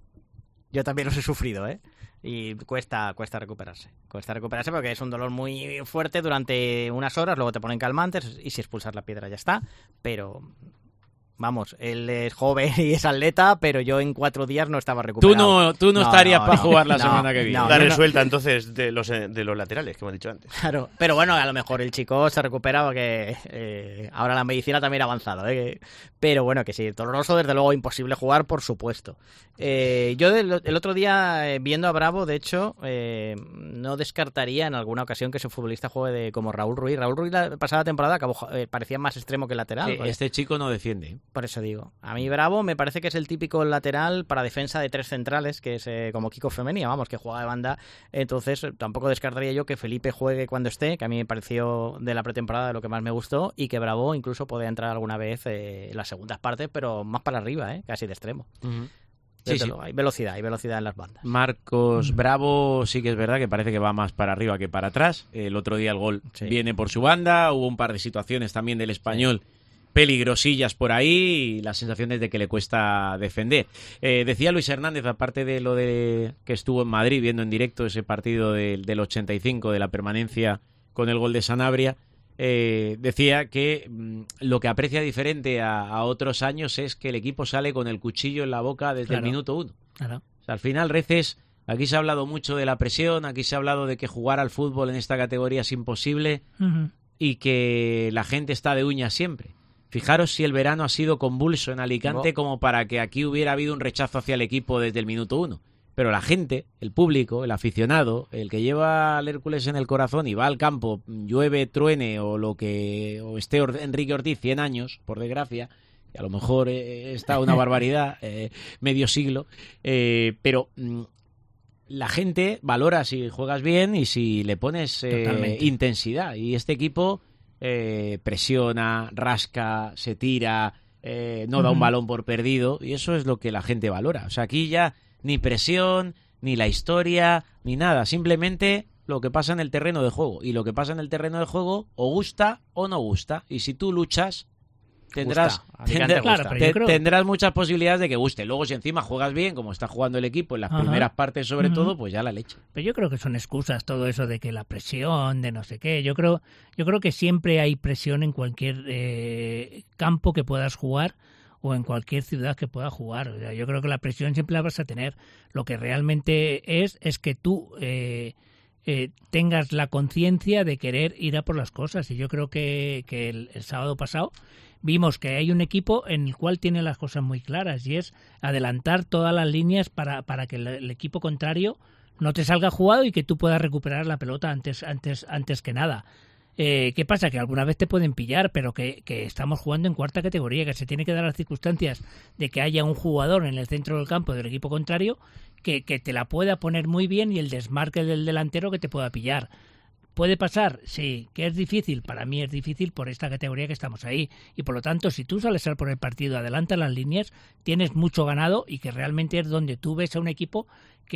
S5: Yo también los he sufrido, y cuesta recuperarse. Cuesta recuperarse porque es un dolor muy fuerte durante unas horas, luego te ponen calmantes y si expulsas la piedra ya está. Pero, vamos, él es joven y es atleta, pero yo en 4 días no estaba recuperado.
S3: Tú no estarías para jugar la semana que viene.
S5: no,
S4: La
S5: yo no.
S4: resuelta entonces de los laterales, que hemos dicho antes.
S5: Claro, pero bueno, a lo mejor el chico se recupera porque ahora la medicina también ha avanzado, pero bueno, que sí, doloroso, desde luego imposible jugar, por supuesto. Yo el otro día, viendo a Bravo, de hecho, no descartaría en alguna ocasión que ese futbolista juegue como Raúl Ruiz. Raúl Ruiz la pasada temporada parecía más extremo que lateral.
S3: Sí, este chico no defiende.
S5: Por eso digo, a mí Bravo me parece que es el típico lateral para defensa de 3 centrales, que es como Kiko Femenía, vamos, que juega de banda. Entonces tampoco descartaría yo que Felipe juegue cuando esté, que a mí me pareció de la pretemporada lo que más me gustó, y que Bravo incluso puede entrar alguna vez en las segundas partes, pero más para arriba, casi de extremo.
S3: Sí.
S5: Luego, hay velocidad en las bandas.
S3: Marcos Bravo sí que es verdad que parece que va más para arriba que para atrás. El otro día el gol viene por su banda, hubo un par de situaciones también del Español peligrosillas por ahí y las sensaciones de que le cuesta defender. Decía Luis Hernández, aparte de lo de que estuvo en Madrid viendo en directo ese partido del 85 de la permanencia con el gol de Sanabria, decía que lo que aprecia diferente a otros años es que el equipo sale con el cuchillo en la boca desde el minuto 1.
S1: Claro.
S3: O sea, al final, Reces, aquí se ha hablado mucho de la presión, aquí se ha hablado de que jugar al fútbol en esta categoría es imposible y que la gente está de uñas siempre. Fijaros si el verano ha sido convulso en Alicante como para que aquí hubiera habido un rechazo hacia el equipo desde el minuto 1. Pero la gente, el público, el aficionado, el que lleva al Hércules en el corazón y va al campo, llueve, truene o esté Enrique Ortiz 100 años, por desgracia, que a lo mejor está una barbaridad, medio siglo, pero la gente valora si juegas bien y si le pones intensidad. Y este equipo presiona, rasca, se tira, no da un balón por perdido, y eso es lo que la gente valora. O sea, aquí ya ni presión, ni la historia, ni nada. Simplemente lo que pasa en el terreno de juego. Y lo que pasa en el terreno de juego o gusta o no gusta. Y si tú luchas, tendrás muchas posibilidades de que guste. Luego, si encima juegas bien, como está jugando el equipo en las primeras partes sobre todo, pues ya la leche.
S1: Pero yo creo que son excusas todo eso de que la presión, de no sé qué. Yo creo que siempre hay presión en cualquier campo que puedas jugar o en cualquier ciudad que puedas jugar. O sea, yo creo que la presión siempre la vas a tener. Lo que realmente es que tú tengas la conciencia de querer ir a por las cosas. Y yo creo que el sábado pasado vimos que hay un equipo en el cual tiene las cosas muy claras, y es adelantar todas las líneas para que el equipo contrario no te salga jugado y que tú puedas recuperar la pelota antes que nada. ¿Qué pasa? Que alguna vez te pueden pillar, pero que estamos jugando en cuarta categoría, que se tiene que dar las circunstancias de que haya un jugador en el centro del campo del equipo contrario que te la pueda poner muy bien, y el desmarque del delantero que te pueda pillar. ¿Puede pasar? Sí. ¿Que es difícil? Para mí es difícil por esta categoría que estamos ahí. Y por lo tanto, si tú sales por el partido, adelantas las líneas, tienes mucho ganado, y que realmente es donde tú ves a un equipo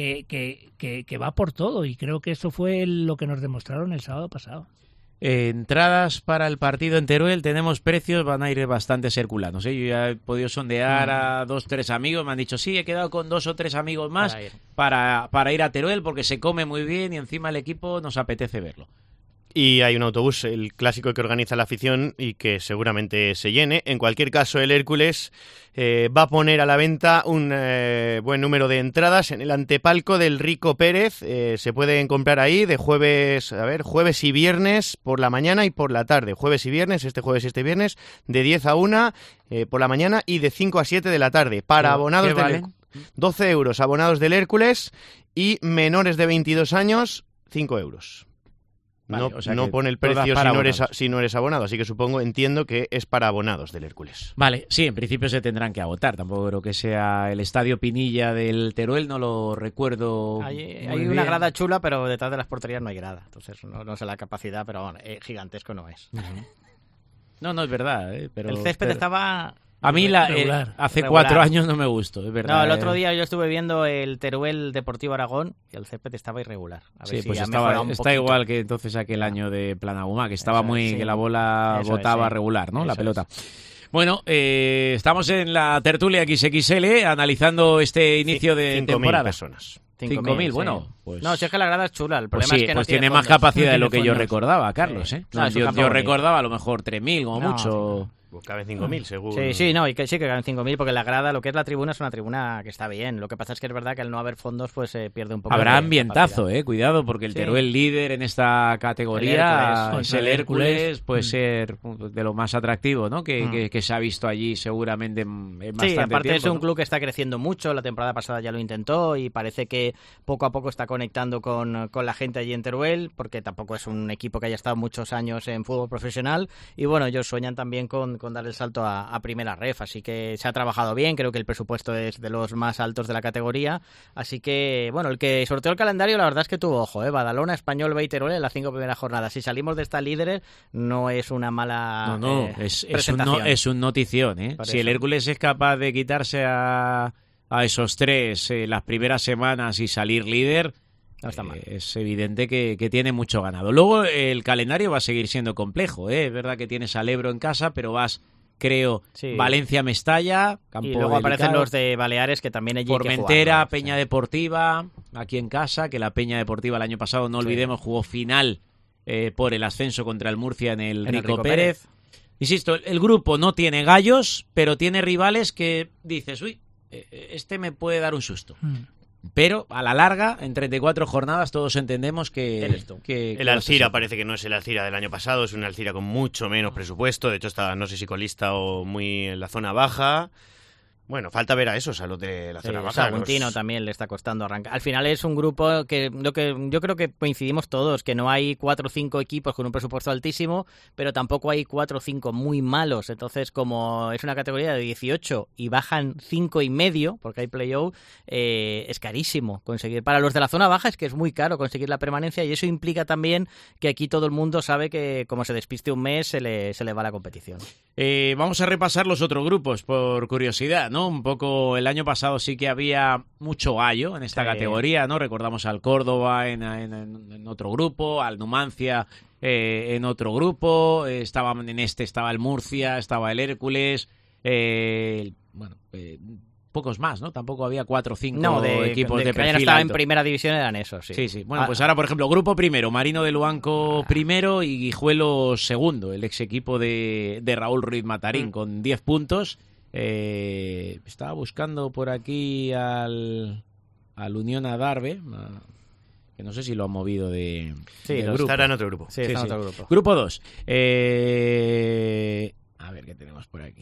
S1: que va por todo. Y creo que eso fue lo que nos demostraron el sábado pasado.
S3: Entradas para el partido en Teruel, tenemos precios, van a ir bastante circulanos. Yo ya he podido sondear a 2-3 amigos, me han dicho, sí, he quedado con 2 o 3 amigos más para ir a Teruel, porque se come muy bien y encima el equipo nos apetece verlo.
S4: Y hay un autobús, el clásico que organiza la afición y que seguramente se llene. En cualquier caso, el Hércules va a poner a la venta un buen número de entradas en el antepalco del Rico Pérez. Se pueden comprar ahí de jueves y viernes por la mañana y por la tarde. Jueves y viernes, este jueves y este viernes, de 10 a 1 por la mañana y de 5 a 7 de la tarde. Para abonados del 12 euros, abonados del Hércules, y menores de 22 años, 5 euros. Vale, no pone el precio si no eres abonado, así que entiendo que es para abonados del Hércules.
S3: Vale, sí, en principio se tendrán que agotar, tampoco creo que sea el Estadio Pinilla del Teruel, no lo recuerdo.
S5: Hay una grada chula, pero detrás de las porterías no hay grada, entonces no sé la capacidad, pero bueno, gigantesco no es.
S3: No es verdad, pero
S5: el césped estaba...
S3: A mí hace 4 años no me gustó, es verdad.
S5: No, el otro día yo estuve viendo el Teruel Deportivo Aragón y el césped estaba irregular.
S3: Pues está igual que entonces aquel año de Planagumá, que estaba que la bola botaba regular, ¿no? La pelota. Bueno, estamos en la tertulia XXL analizando este inicio de temporada.
S4: 5.000 personas.
S3: 5.000, bueno, pues...
S5: No, si es que la grada es chula, el problema es que no
S3: tiene más capacidad de lo que yo recordaba, Carlos, yo recordaba a lo mejor 3.000 como mucho...
S4: Pues caben 5.000, seguro.
S5: Sí, que caben 5.000, porque la grada, lo que es la tribuna, es una tribuna que está bien. Lo que pasa es que es verdad que al no haber fondos, pues se pierde un poco.
S3: Habrá ambientazo, cuidado, porque el Teruel líder en esta categoría, el Hércules puede ser de lo más atractivo, ¿no? Que se ha visto allí seguramente en bastante tiempo. Sí,
S5: aparte es un club que está creciendo mucho. La temporada pasada ya lo intentó y parece que poco a poco está conectando con la gente allí en Teruel, porque tampoco es un equipo que haya estado muchos años en fútbol profesional. Y bueno, ellos sueñan también con dar el salto a primera ref, así que se ha trabajado bien, creo que el presupuesto es de los más altos de la categoría, así que bueno, el que sorteó el calendario la verdad es que tuvo ojo, Badalona, Español, B y Teruel en las 5 primeras jornadas. Si salimos de esta líderes no es una mala presentación.
S3: Es un notición, si el Hércules es capaz de quitarse a esos 3 las primeras semanas y salir líder,
S5: no está mal.
S3: Es evidente que tiene mucho ganado. Luego el calendario va a seguir siendo complejo, Es verdad que tienes al Ebro en casa, pero vas, creo, Valencia-Mestalla, campo
S5: y luego aparecen los de Baleares, que también allí
S3: Formentera, Peña Deportiva, aquí en casa, que la Peña Deportiva el año pasado, no olvidemos, jugó final por el ascenso contra el Murcia en el Rico Pérez. Insisto, el grupo no tiene gallos, pero tiene rivales que dices, uy, este me puede dar un susto. Pero a la larga, en 34 jornadas, todos entendemos que
S4: el Alcira parece que no es el Alcira del año pasado, es un Alcira con mucho menos presupuesto. De hecho, está, no sé si colista o muy en la zona baja. Bueno, falta ver a esos, a los de la zona baja.
S5: Saguntino también le está costando arrancar. Al final es un grupo que yo creo que coincidimos todos, que no hay 4 o 5 equipos con un presupuesto altísimo, pero tampoco hay 4 o 5 muy malos. Entonces, como es una categoría de 18 y bajan 5 y medio, porque hay playoff, es carísimo conseguir. Para los de la zona baja es que es muy caro conseguir la permanencia, y eso implica también que aquí todo el mundo sabe que como se despiste un mes se le va la competición.
S3: Vamos a repasar los otros grupos por curiosidad, ¿no? Un poco el año pasado sí que había mucho gallo en esta categoría, ¿no? Recordamos al Córdoba en otro grupo, al Numancia en otro grupo, estaba el Murcia, estaba el Hércules, pocos más, ¿no? Tampoco había 4 o 5 equipos de perfil
S5: estaba
S3: alto.
S5: En primera división eran esos, sí.
S3: Sí. Bueno, pues ahora, por ejemplo, grupo primero, Marino de Luanco primero y Guijuelo segundo, el ex equipo de Raúl Ruiz Matarín, con 10 puntos. Estaba buscando por aquí al Unión Adarve, que no sé si lo han movido de grupo.
S4: Estará en otro grupo.
S5: Sí, está en otro grupo.
S3: Grupo 2. A ver qué tenemos por aquí.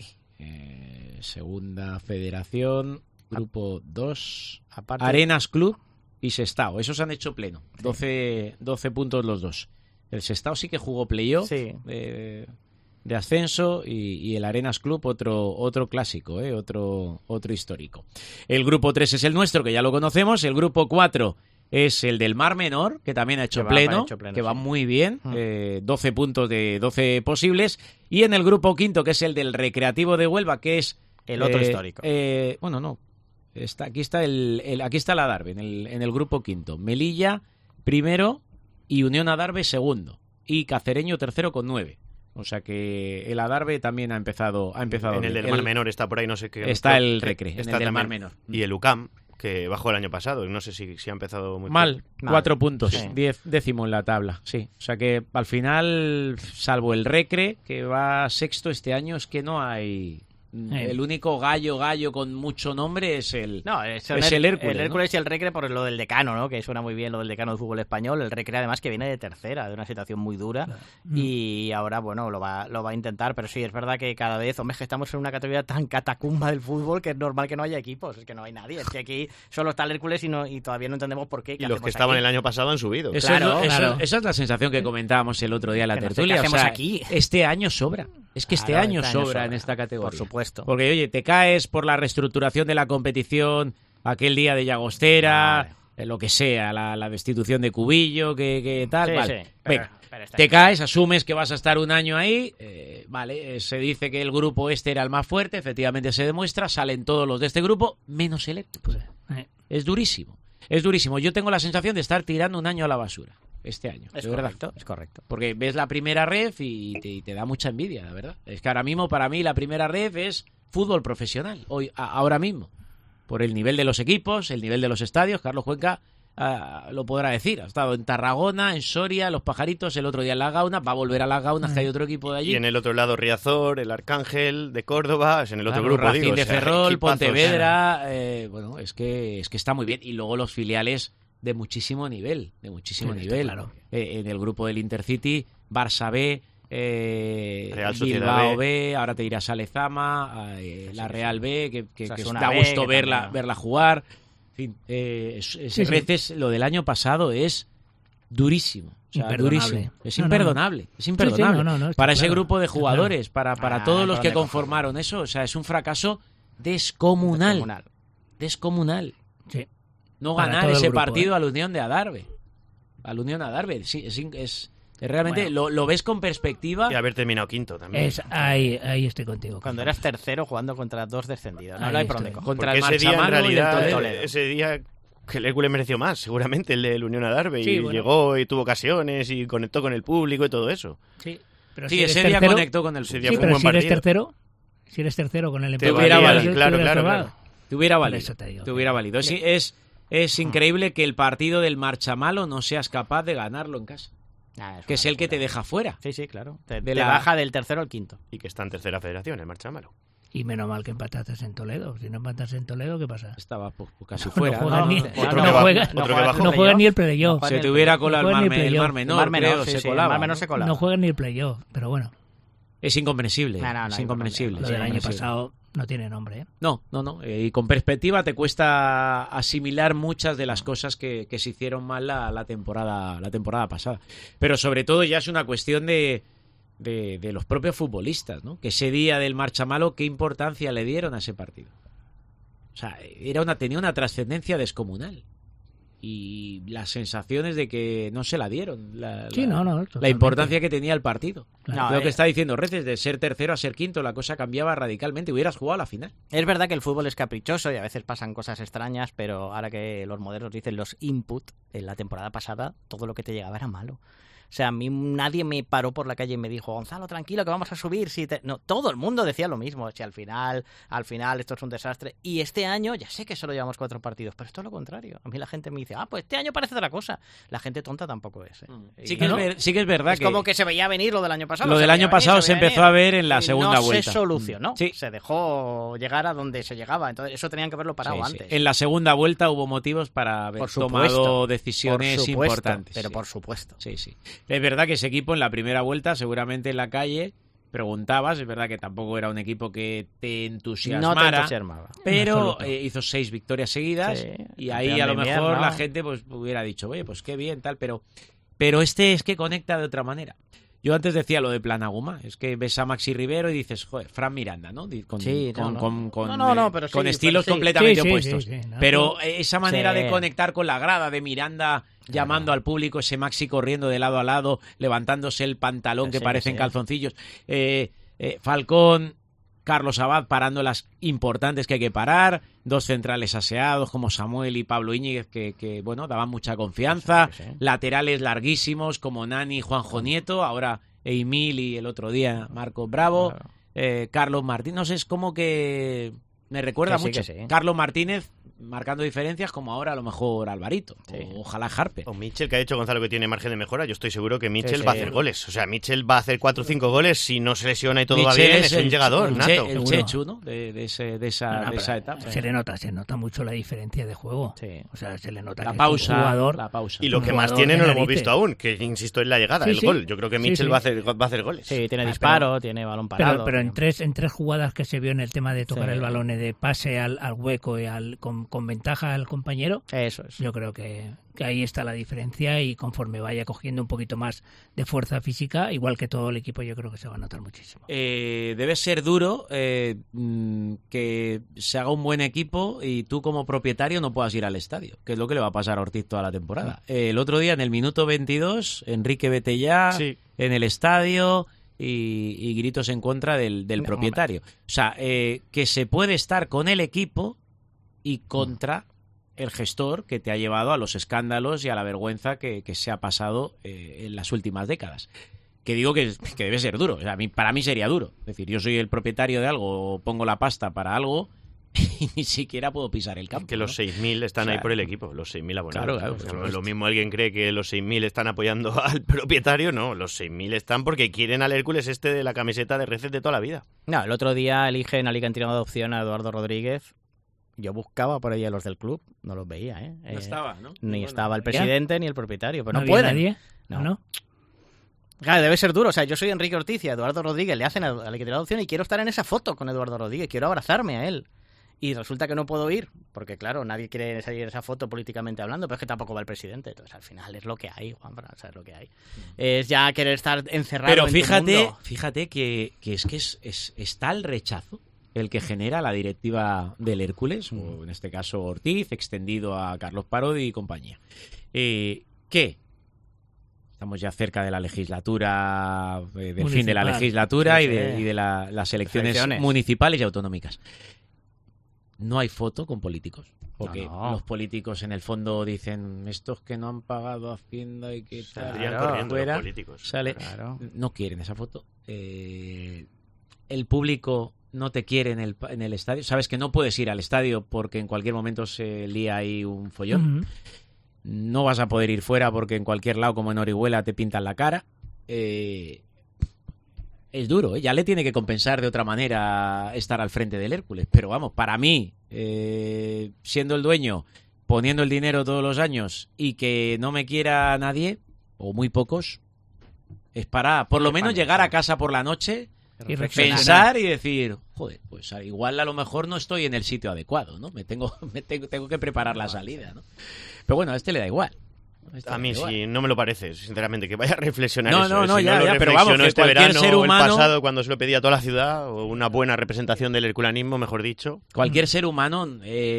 S3: Segunda Federación, Grupo 2, Arenas Club y Sestao. Esos han hecho pleno. 12 puntos los dos. El Sestao sí que jugó playoff de ascenso y el Arenas Club otro clásico, otro histórico. El Grupo 3 es el nuestro, que ya lo conocemos. El Grupo 4 es el del Mar Menor, que también ha hecho pleno, que va muy bien, 12 puntos de 12 posibles. Y en el grupo quinto, que es el del Recreativo de Huelva, que es
S5: el otro histórico.
S3: Aquí está el Adarve, en el grupo quinto. Melilla primero y Unión Adarve segundo. Y Cacereño tercero con 9. O sea que el Adarve también ha empezado
S4: en el del Mar Menor está por ahí, no sé qué.
S3: Está el Recre, en el del Mar Menor.
S4: Y el UCAM, que bajó el año pasado, no sé si ha empezado muy
S3: mal, 4 puntos, 10º en la tabla, sí. O sea que al final, salvo el Recre, que va sexto este año, es que no hay... El único gallo con mucho nombre es el Hércules.
S5: El Hércules, ¿no? Y el Recre por lo del decano, ¿no? Que suena muy bien lo del decano de fútbol español. El Recre además que viene de tercera, de una situación muy dura. Y ahora, bueno, lo va a intentar. Pero sí, es verdad que cada vez, hombre, es que estamos en una categoría tan catacumba del fútbol que es normal que no haya equipos. Es que no hay nadie. Es que aquí solo está el Hércules y todavía no entendemos por qué.
S4: Y los que estaban el año pasado han subido.
S3: Esa es la sensación que comentábamos el otro día en la tertulia.
S5: ¿Qué hacemos aquí?
S3: Este año sobra. Es que este año sobra en esta categoría.
S5: Por supuesto.
S3: Porque, oye, te caes por la reestructuración de la competición aquel día de Llagostera, lo que sea, la destitución de Cubillo, que tal, vale.
S5: Sí,
S3: venga, te caes, asumes que vas a estar un año ahí, se dice que el grupo este era el más fuerte, efectivamente se demuestra, salen todos los de este grupo, menos el Hércules. Es durísimo. Yo tengo la sensación de estar tirando un año a la basura. Este año,
S5: es correcto.
S3: Porque ves la primera ref y te da mucha envidia, la verdad. Es que ahora mismo, para mí, la primera ref es fútbol profesional, ahora mismo. Por el nivel de los equipos, el nivel de los estadios. Carlos Cuenca lo podrá decir. Ha estado en Tarragona, en Soria, Los Pajaritos, el otro día en Las Gaunas, va a volver a Las Gaunas, que hay otro equipo de allí.
S4: Y en el otro lado Riazor, el Arcángel de Córdoba, es en el otro grupo,
S3: Racing de Ferrol, Pontevedra, es que está muy bien. Y luego los filiales de muchísimo nivel, Claro. En el grupo del Intercity, Barça B,
S4: Real
S3: Bilbao B, ahora te irás a Lezama, la Real B, que da gusto verla jugar. En fin, veces lo del año pasado es durísimo. Durísimo. Es imperdonable. Es imperdonable. Para ese grupo de jugadores, para todos los que conformaron eso, o sea, es un fracaso descomunal. Sí. No ganar ese partido a la Unión de Adarve. Sí, es realmente lo ves con perspectiva.
S4: Y haber terminado quinto también.
S1: Ahí estoy contigo.
S5: Cuando eras tercero jugando contra 2 descendidos. No hay por dónde coger.
S3: Contra el
S4: ese día, en
S3: Marchamano
S4: realidad,
S3: y el Toledo.
S4: Ese día que el Hércules mereció más, seguramente, el de la Unión Adarve.
S1: Sí,
S4: y llegó y tuvo ocasiones y conectó con el público y todo eso.
S1: Sí, pero
S3: sí, ese día conectó con el público.
S1: Sí, pero si eres tercero con el empate.
S3: Te hubiera valido.
S4: Claro.
S3: Te hubiera valido. Sí, es increíble que el partido del Marchamalo no seas capaz de ganarlo en casa. Que es el que te deja fuera.
S5: Sí, claro. Te baja del tercero al quinto.
S4: Y que está en tercera federación, el Marchamalo.
S1: Y menos mal que empataste en Toledo. Si no empatas en Toledo, ¿qué pasa?
S3: Estaba casi fuera.
S1: No juega ni el playoff.
S3: Se te hubiera colado el Mar Menor, creo, se colaba.
S1: No juega ni el playoff, pero bueno.
S3: Es incomprensible. Es incomprensible.
S1: Lo del año pasado No tiene nombre, ¿eh?
S3: No. Y con perspectiva te cuesta asimilar muchas de las cosas que se hicieron mal la temporada pasada. Pero sobre todo ya es una cuestión de los propios futbolistas, ¿no? Que ese día del marchamalo, ¿qué importancia le dieron a ese partido? O sea, tenía una trascendencia descomunal. Y las sensaciones de que no se la dieron, la importancia que tenía el partido. Claro, lo que está diciendo Reces, de ser tercero a ser quinto, la cosa cambiaba radicalmente. Hubieras jugado a la final.
S5: Es verdad que el fútbol es caprichoso y a veces pasan cosas extrañas, pero ahora que los modelos dicen los input, en la temporada pasada todo lo que te llegaba era malo. O sea, a mí nadie me paró por la calle y me dijo, Gonzalo, tranquilo, que vamos a subir. No, todo el mundo decía lo mismo. Si al final esto es un desastre. Y este año, ya sé que solo llevamos 4 partidos, pero es todo lo contrario. A mí la gente me dice, pues este año parece otra cosa. La gente tonta tampoco es.
S3: Sí que es verdad.
S5: Es como que se veía venir lo del año pasado.
S3: Lo del año pasado se empezó a ver en la segunda vuelta.
S5: No se solucionó. Sí. Se dejó llegar a donde se llegaba. Entonces eso tenían que haberlo parado antes.
S3: En la segunda vuelta hubo motivos para haber tomado decisiones importantes.
S5: Pero por supuesto.
S3: Sí. Es verdad que ese equipo en la primera vuelta, seguramente en la calle, preguntabas, es verdad que tampoco era un equipo que te entusiasmara, pero hizo 6 victorias seguidas y ahí a lo mejor la gente pues hubiera dicho, oye, pues qué bien, tal, pero es que conecta de otra manera. Yo antes decía lo de Planaguma, es que ves a Maxi Rivero y dices, joder, Fran Miranda, ¿no? Con estilos completamente opuestos. Pero esa manera de conectar con la grada, de Miranda llamando al público, ese Maxi corriendo de lado a lado, levantándose el pantalón que parecen calzoncillos, Falcón, Carlos Abad parando las importantes que hay que parar, 2 centrales aseados como Samuel y Pablo Íñiguez que daban mucha confianza, laterales larguísimos como Nani y Juanjo Nieto, ahora Emil y el otro día Marcos Bravo, Carlos Martínez, no sé, es como que me recuerda mucho. Carlos Martínez marcando diferencias como ahora a lo mejor Alvarito, o ojalá Harper.
S4: O Mitchell, que ha dicho Gonzalo que tiene margen de mejora. Yo estoy seguro que Mitchell va a hacer goles. O sea, Mitchell va a hacer 4 o 5 goles si no se lesiona y todo va bien. Es un llegador nato.
S3: El Chechu, ¿no? De esa etapa.
S1: Se le nota mucho la diferencia de juego. O sea, se le nota
S3: la
S1: que
S3: pausa,
S1: es un jugador.
S3: la pausa.
S4: Y lo que más tiene no lo hemos visto aún, que insisto en la llegada, el gol. Yo creo que Mitchell va a hacer goles.
S5: Sí, tiene disparo, tiene balón parado.
S1: Pero en tres jugadas que se vio en el tema de tocar el balón, de pase al hueco y con ventaja al compañero,
S5: eso es.
S1: Yo creo que ahí está la diferencia, y conforme vaya cogiendo un poquito más de fuerza física, igual que todo el equipo, yo creo que se va a notar muchísimo.
S3: Debe ser duro que se haga un buen equipo y tú como propietario no puedas ir al estadio, que es lo que le va a pasar a Ortiz toda la temporada. El otro día en el minuto 22, Enrique vete ya en el estadio y gritos en contra del propietario. O sea, que se puede estar con el equipo y contra el gestor que te ha llevado a los escándalos y a la vergüenza que se ha pasado en las últimas décadas. Que digo que debe ser duro. O sea, para mí sería duro. Es decir, yo soy el propietario de algo, pongo la pasta para algo y ni siquiera puedo pisar el campo.
S4: Que los 6.000 están ahí por el equipo, los 6.000 abonados.
S3: Claro,
S4: o sea, lo mismo alguien cree que los 6.000 están apoyando al propietario, no, los 6.000 están porque quieren al Hércules de la camiseta de Reces de toda la vida.
S5: No, el otro día eligen Alicantino de adopción a Eduardo Rodríguez. Yo buscaba por ahí a los del club, no los veía, ¿eh?
S3: No estaba, ¿no?
S5: Ni estaba el presidente ni el propietario, pero
S1: no
S5: pueden.
S1: Nadie. No.
S5: Claro, debe ser duro. O sea, yo soy Enrique Ortiz y a Eduardo Rodríguez le hacen a Alicantino de adopción y quiero estar en esa foto con Eduardo Rodríguez, quiero abrazarme a él. Y resulta que no puedo ir, porque claro, nadie quiere salir en esa foto políticamente hablando, pero es que tampoco va el presidente. Entonces, al final es lo que hay, Juanfran, o sea, es lo que hay. Es ya querer estar encerrado
S3: pero
S5: en tu mundo.
S3: Fíjate que está el rechazo el que genera la directiva del Hércules, o en este caso Ortiz, extendido a Carlos Parodi y compañía. ¿Qué? Estamos ya cerca de la legislatura, del fin de la legislatura y de las elecciones municipales y autonómicas. No hay foto con políticos, porque los políticos en el fondo dicen, estos que no han pagado Hacienda y que
S4: saldrían corriendo los políticos.
S3: No quieren esa foto. El público no te quiere en el estadio. Sabes que no puedes ir al estadio porque en cualquier momento se lía ahí un follón. No vas a poder ir fuera porque en cualquier lado, como en Orihuela, te pintan la cara. Es duro, ¿eh? Ya le tiene que compensar de otra manera estar al frente del Hércules. Pero vamos, para mí, siendo el dueño, poniendo el dinero todos los años y que no me quiera nadie, o muy pocos, es para, por lo menos, llegar a casa por la noche Pensar y decir, joder, pues igual a lo mejor no estoy en el sitio adecuado, ¿no? Tengo que preparar la salida, ¿no? Pero bueno, a este le da igual.
S4: A mí sí, no me lo parece, sinceramente, que vaya a reflexionar
S3: no,
S4: eso.
S3: No,
S4: si
S3: ya,
S4: lo
S3: pero vamos, que
S4: este
S3: cualquier
S4: verano
S3: ser humano...
S4: o el pasado, cuando se lo pedía a toda la ciudad, o una buena representación del herculanismo, mejor dicho.
S3: Cualquier ser humano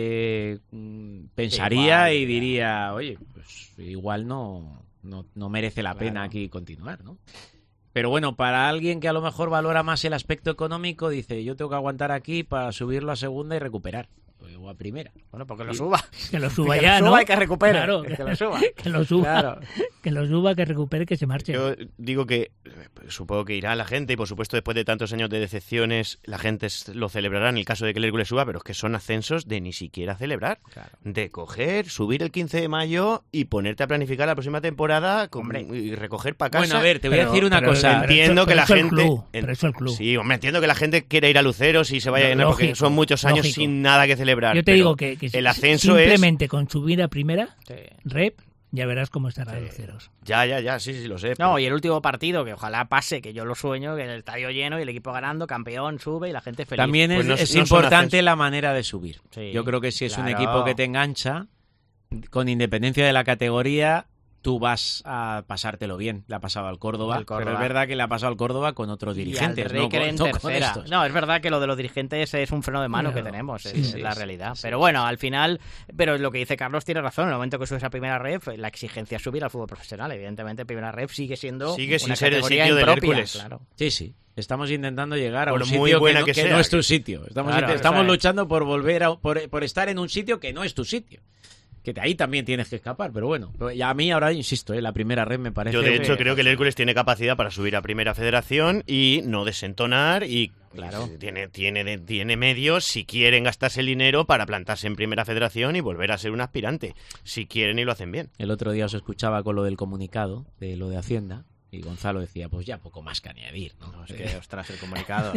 S3: pensaría y diría, oye, pues igual no merece la pena aquí continuar, ¿no? Pero bueno, para alguien que a lo mejor valora más el aspecto económico, dice, yo tengo que aguantar aquí para subirlo a segunda y recuperar. O a primera.
S5: Bueno, porque lo suba.
S1: Que lo suba
S5: que
S1: ya,
S5: lo suba
S1: ¿no?
S5: y que recupere.
S1: Claro,
S5: que lo suba.
S1: Que lo suba.
S5: Claro.
S1: Que lo suba, que recupere, que se marche.
S4: Yo digo que supongo que irá la gente y por supuesto después de tantos años de decepciones la gente lo celebrará en el caso de que el Hércules suba, pero es que son ascensos de ni siquiera celebrar.
S5: Claro.
S4: De coger, subir el 15 de mayo y ponerte a planificar la próxima temporada y recoger para casa.
S3: Bueno, a ver, te voy a decir una cosa.
S4: Entiendo que la gente...
S1: Pero eso el club.
S4: Sí, hombre, entiendo que la gente quiere ir a Luceros y se vaya a llenar porque son muchos años sin nada que celebrar.
S1: Yo te digo que
S4: el ascenso
S1: simplemente con subir a primera rep ya verás cómo estará Luceros.
S4: Ya, sí, lo sé.
S5: No, y el último partido, que ojalá pase, que yo lo sueño, que el estadio lleno y el equipo ganando, campeón, sube y la gente feliz.
S3: También es importante la manera de subir.
S5: Sí,
S3: yo creo que si es un
S5: claro.
S3: equipo que te engancha, con independencia de la categoría, tú vas a pasártelo bien. Le ha pasado al Córdoba, pero es verdad que le ha pasado al Córdoba con otros dirigentes.
S5: No, no, es verdad que lo de los dirigentes es un freno de mano que tenemos, es la realidad. Sí, pero bueno, al final, pero lo que dice Carlos tiene razón. En el momento que subes a primera ref, la exigencia es subir al fútbol profesional. Evidentemente, primera ref sigue sin
S4: ser el sitio del Hércules.
S5: Claro.
S3: Sí. Estamos intentando llegar a
S4: por
S3: un sitio que no es tu sitio.
S5: Claro,
S3: estamos luchando por volver por estar en un sitio que no es tu sitio. Que de ahí también tienes que escapar, pero bueno. A mí ahora, insisto, la primera red me parece...
S4: Yo, de hecho, creo que el Hércules tiene capacidad para subir a Primera Federación y no desentonar y claro, tiene medios, si quieren gastarse el dinero, para plantarse en Primera Federación y volver a ser un aspirante. Si quieren y lo hacen bien.
S3: El otro día os escuchaba con lo del comunicado, de lo de Hacienda, y Gonzalo decía, pues ya poco más que añadir, ¿no?
S5: No, es que, ostras, el comunicado,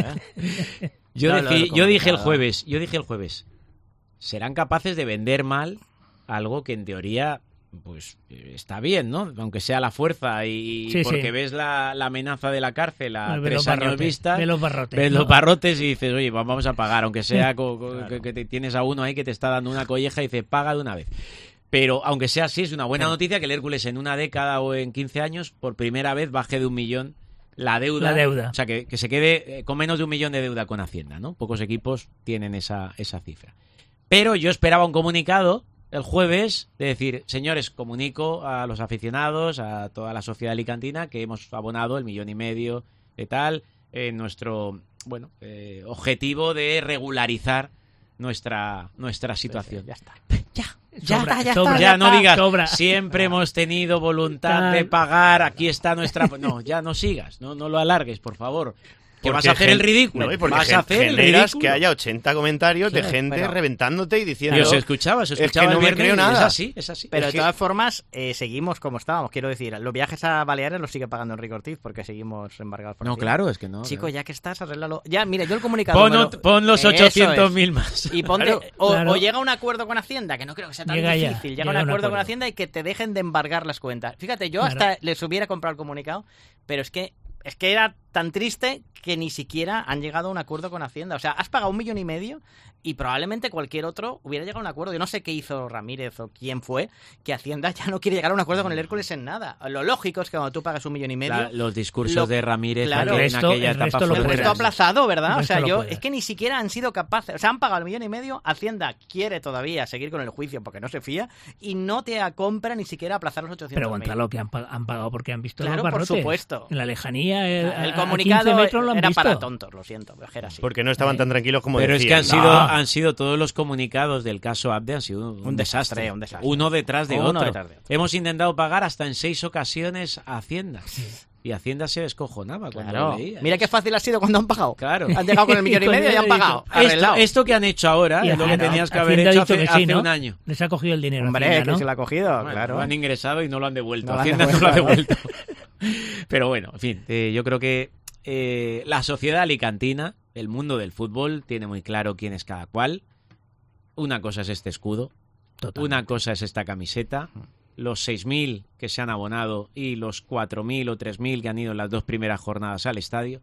S3: Yo dije el jueves, serán capaces de vender mal algo que en teoría pues está bien, ¿no? Aunque sea la fuerza y porque ves la amenaza de la cárcel a 3 años vista, ves los barrotes y dices, oye, vamos a pagar, aunque sea que te tienes a uno ahí que te está dando una colleja y dice, paga de una vez. Pero aunque sea así, es una buena noticia que el Hércules en una década o en 15 años por primera vez baje de 1 millón la deuda. O sea, que se quede con menos de 1 millón de deuda con Hacienda, ¿no? Pocos equipos tienen esa cifra. Pero yo esperaba un comunicado el jueves de decir, señores, comunico a los aficionados, a toda la sociedad alicantina, que hemos abonado 1,5 millones de tal, nuestro objetivo de regularizar nuestra situación.
S5: Ya está.
S3: Ya no digas, siempre hemos tenido voluntad de pagar, aquí está nuestra... No, ya no sigas, no lo alargues, por favor. Que vas a hacer el ridículo.
S4: No, porque
S3: vas a hacer el ridículo.
S4: Que haya 80 comentarios de gente reventándote y diciendo...
S3: Yo se escuchaba
S4: es que no me creo nada.
S3: Es así.
S5: Pero de todas formas, seguimos como estábamos. Quiero decir, los viajes a Baleares los sigue pagando Enrique Ortiz porque seguimos embargados por aquí.
S3: Claro, es que no.
S5: Chico, ya que estás, arréglalo. Ya, mira, yo el comunicado...
S3: Pon los 800.000 más.
S5: Y ponte... O llega un acuerdo con Hacienda, que no creo que sea tan difícil. Llega un acuerdo con Hacienda y que te dejen de embargar las cuentas. Fíjate, yo hasta les hubiera comprado el comunicado, pero es que era tan triste que ni siquiera han llegado a un acuerdo con Hacienda. O sea, has pagado 1,5 millones y probablemente cualquier otro hubiera llegado a un acuerdo. Yo no sé qué hizo Ramírez o quién fue, que Hacienda ya no quiere llegar a un acuerdo con el Hércules en nada. Lo lógico es que cuando tú pagas 1,5 millones...
S3: Los discursos de Ramírez en aquella etapa...
S5: El resto aplazado, ¿verdad? O sea, es que ni siquiera han sido capaces... O sea, han pagado 1,5 millones, Hacienda quiere todavía seguir con el juicio porque no se fía y no te compra ni siquiera aplazar los 800.000.
S1: Pero Gonzalo, que han pagado porque han visto los barrotes.
S5: Por supuesto.
S1: En la lejanía,
S5: el comunicado era
S1: visto.
S5: para tontos, lo siento, pero era así.
S4: Porque no estaban tan tranquilos como
S3: pero
S4: decían.
S3: Es que han sido todos los comunicados del caso Abde han sido un desastre. Uno detrás de otro. Hemos intentado pagar hasta en 6 ocasiones a Hacienda. Y Hacienda se descojonaba cuando lo leía.
S5: Mira qué fácil ha sido cuando han pagado.
S3: Claro.
S5: Han llegado con 1,5 millones y han pagado.
S3: Esto que han hecho ahora es lo que tenías que haber hecho hace un año.
S1: Les ha cogido el dinero.
S5: Hombre,
S1: Hacienda, ¿no?
S5: que se lo ha cogido, claro.
S3: Lo han ingresado y no lo han devuelto. Hacienda no lo ha devuelto. Pero bueno, en fin, yo creo que la sociedad alicantina, el mundo del fútbol, tiene muy claro quién es cada cual. Una cosa es este escudo, una cosa es esta camiseta, los 6.000 que se han abonado y los 4.000 o 3.000 que han ido en las 2 primeras jornadas al estadio,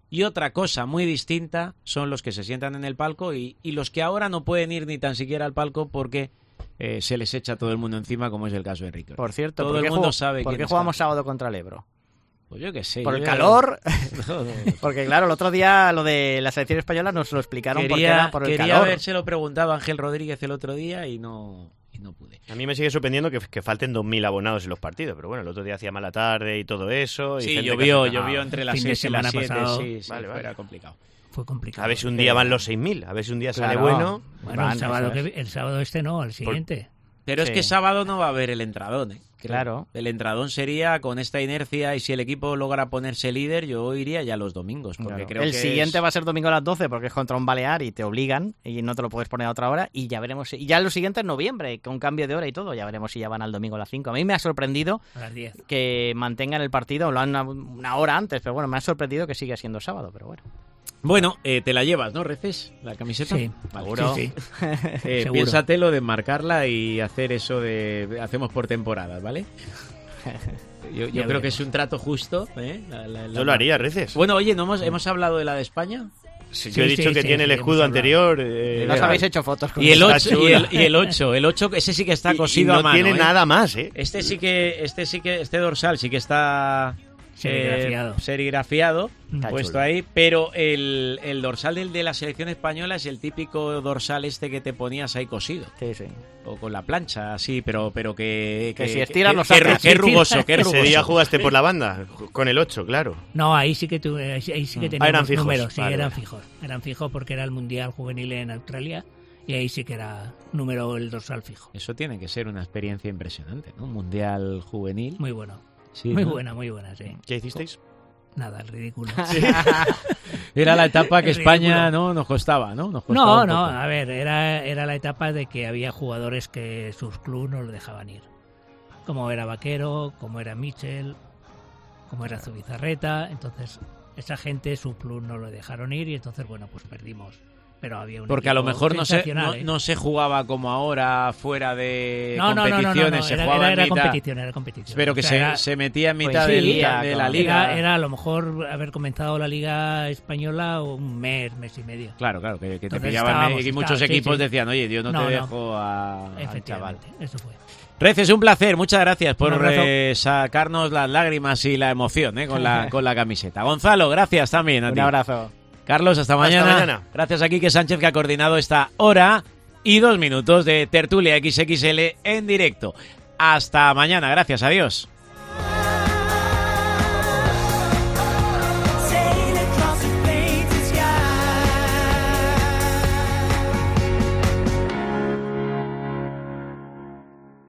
S3: Y otra cosa muy distinta son los que se sientan en el palco y los que ahora no pueden ir ni tan siquiera al palco porque se les echa todo el mundo encima, como es el caso de Enrique.
S5: Por cierto,
S3: todo el mundo sabe
S5: ¿por qué jugamos sábado contra el Ebro?
S3: Pues yo qué sé.
S5: ¿Por el calor? Porque claro, el otro día lo de la selección española nos lo explicaron porque era por el calor.
S3: Quería habérselo preguntado a Ángel Rodríguez el otro día y no pude.
S4: A mí me sigue sorprendiendo que falten 2.000 abonados en los partidos, pero bueno, el otro día hacía mala tarde y todo eso.
S3: Sí,
S4: y
S3: llovió entre las 6 y las 7, sí,
S4: vale.
S3: Era complicado.
S1: Fue complicado.
S4: A ver si un día van los 6.000, a ver si un día sale bueno.
S1: Bueno, el sábado este no, el siguiente.
S3: Pero es que sábado no va a haber el entradón, ¿eh?
S5: Claro.
S3: El entradón sería con esta inercia y si el equipo logra ponerse líder, yo iría ya los domingos. Porque creo
S5: el
S3: que
S5: siguiente va a ser domingo a las 12 porque es contra un Balear y te obligan y no te lo puedes poner a otra hora y ya veremos. Y ya lo siguiente es noviembre, con cambio de hora y todo. Ya veremos si ya van al domingo a las 5. A mí me ha sorprendido
S1: a las 10.
S5: Que mantengan el partido, lo han una hora antes, pero bueno, me ha sorprendido que siga siendo sábado, pero bueno.
S3: Bueno, te la llevas, ¿no, Reces? ¿La camiseta?
S1: Sí,
S3: seguro.
S1: Sí.
S3: Piénsatelo de marcarla y hacer eso de... Hacemos por temporadas, ¿vale? Yo creo que es un trato justo.
S4: Yo lo haría, Reces.
S3: Bueno, oye, ¿no hemos hablado de la de España?
S4: Sí, yo he dicho que tiene el escudo anterior.
S5: No os habéis hecho fotos con
S3: y el 8, ese sí que está cosido a mano.
S4: No tiene nada más, ¿eh?
S3: Este dorsal sí que está serigrafiado, puesto
S5: chulo.
S3: ahí, pero el dorsal del de la selección española es el típico dorsal este que te ponías ahí cosido.
S5: Sí, sí.
S3: O con la plancha, así, pero que
S5: si estiras los sacas.
S3: Qué rugoso, qué rugoso.
S4: Ese día jugaste por la banda, con el 8, claro.
S1: No, ahí sí que teníamos
S4: eran fijos.
S1: números, sí,
S4: Vale,
S1: eran
S4: vale.
S1: fijos. Eran fijos porque era el Mundial Juvenil en Australia y ahí sí que era número el dorsal fijo.
S3: Eso tiene que ser una experiencia impresionante, ¿no? Un Mundial juvenil.
S1: Muy bueno.
S3: Sí,
S1: muy
S3: ¿no?
S1: buena, sí.
S4: ¿Qué hicisteis?
S1: Nada, el ridículo.
S3: Sí. Era la etapa que España nos costaba, ¿no? Nos costaba un poco.
S1: A ver, era la etapa de que había jugadores que sus clubes no los dejaban ir. Como era Vaquero, como era Michel, como era Zubizarreta. Entonces, esa gente, su club no lo dejaron ir y entonces, bueno, pues perdimos. Pero había un
S3: porque a lo mejor no se jugaba como ahora fuera de competiciones, se jugaba
S1: era
S3: en mitad.
S1: Era competición.
S3: Pero que se metía en mitad de la liga.
S1: Era a lo mejor haber comenzado la liga española un mes y medio.
S3: Claro, que te pillaban y muchos equipos decían, oye, Dios no te dejo al chaval.
S1: Eso fue.
S3: Reces, un placer, muchas gracias por sacarnos las lágrimas y la emoción con la camiseta. Gonzalo, gracias también a ti.
S5: Un abrazo.
S3: Carlos, hasta mañana. Gracias a Quique Sánchez, que ha coordinado esta hora y 2 minutos de tertulia XXL en directo. Hasta mañana. Gracias. Adiós.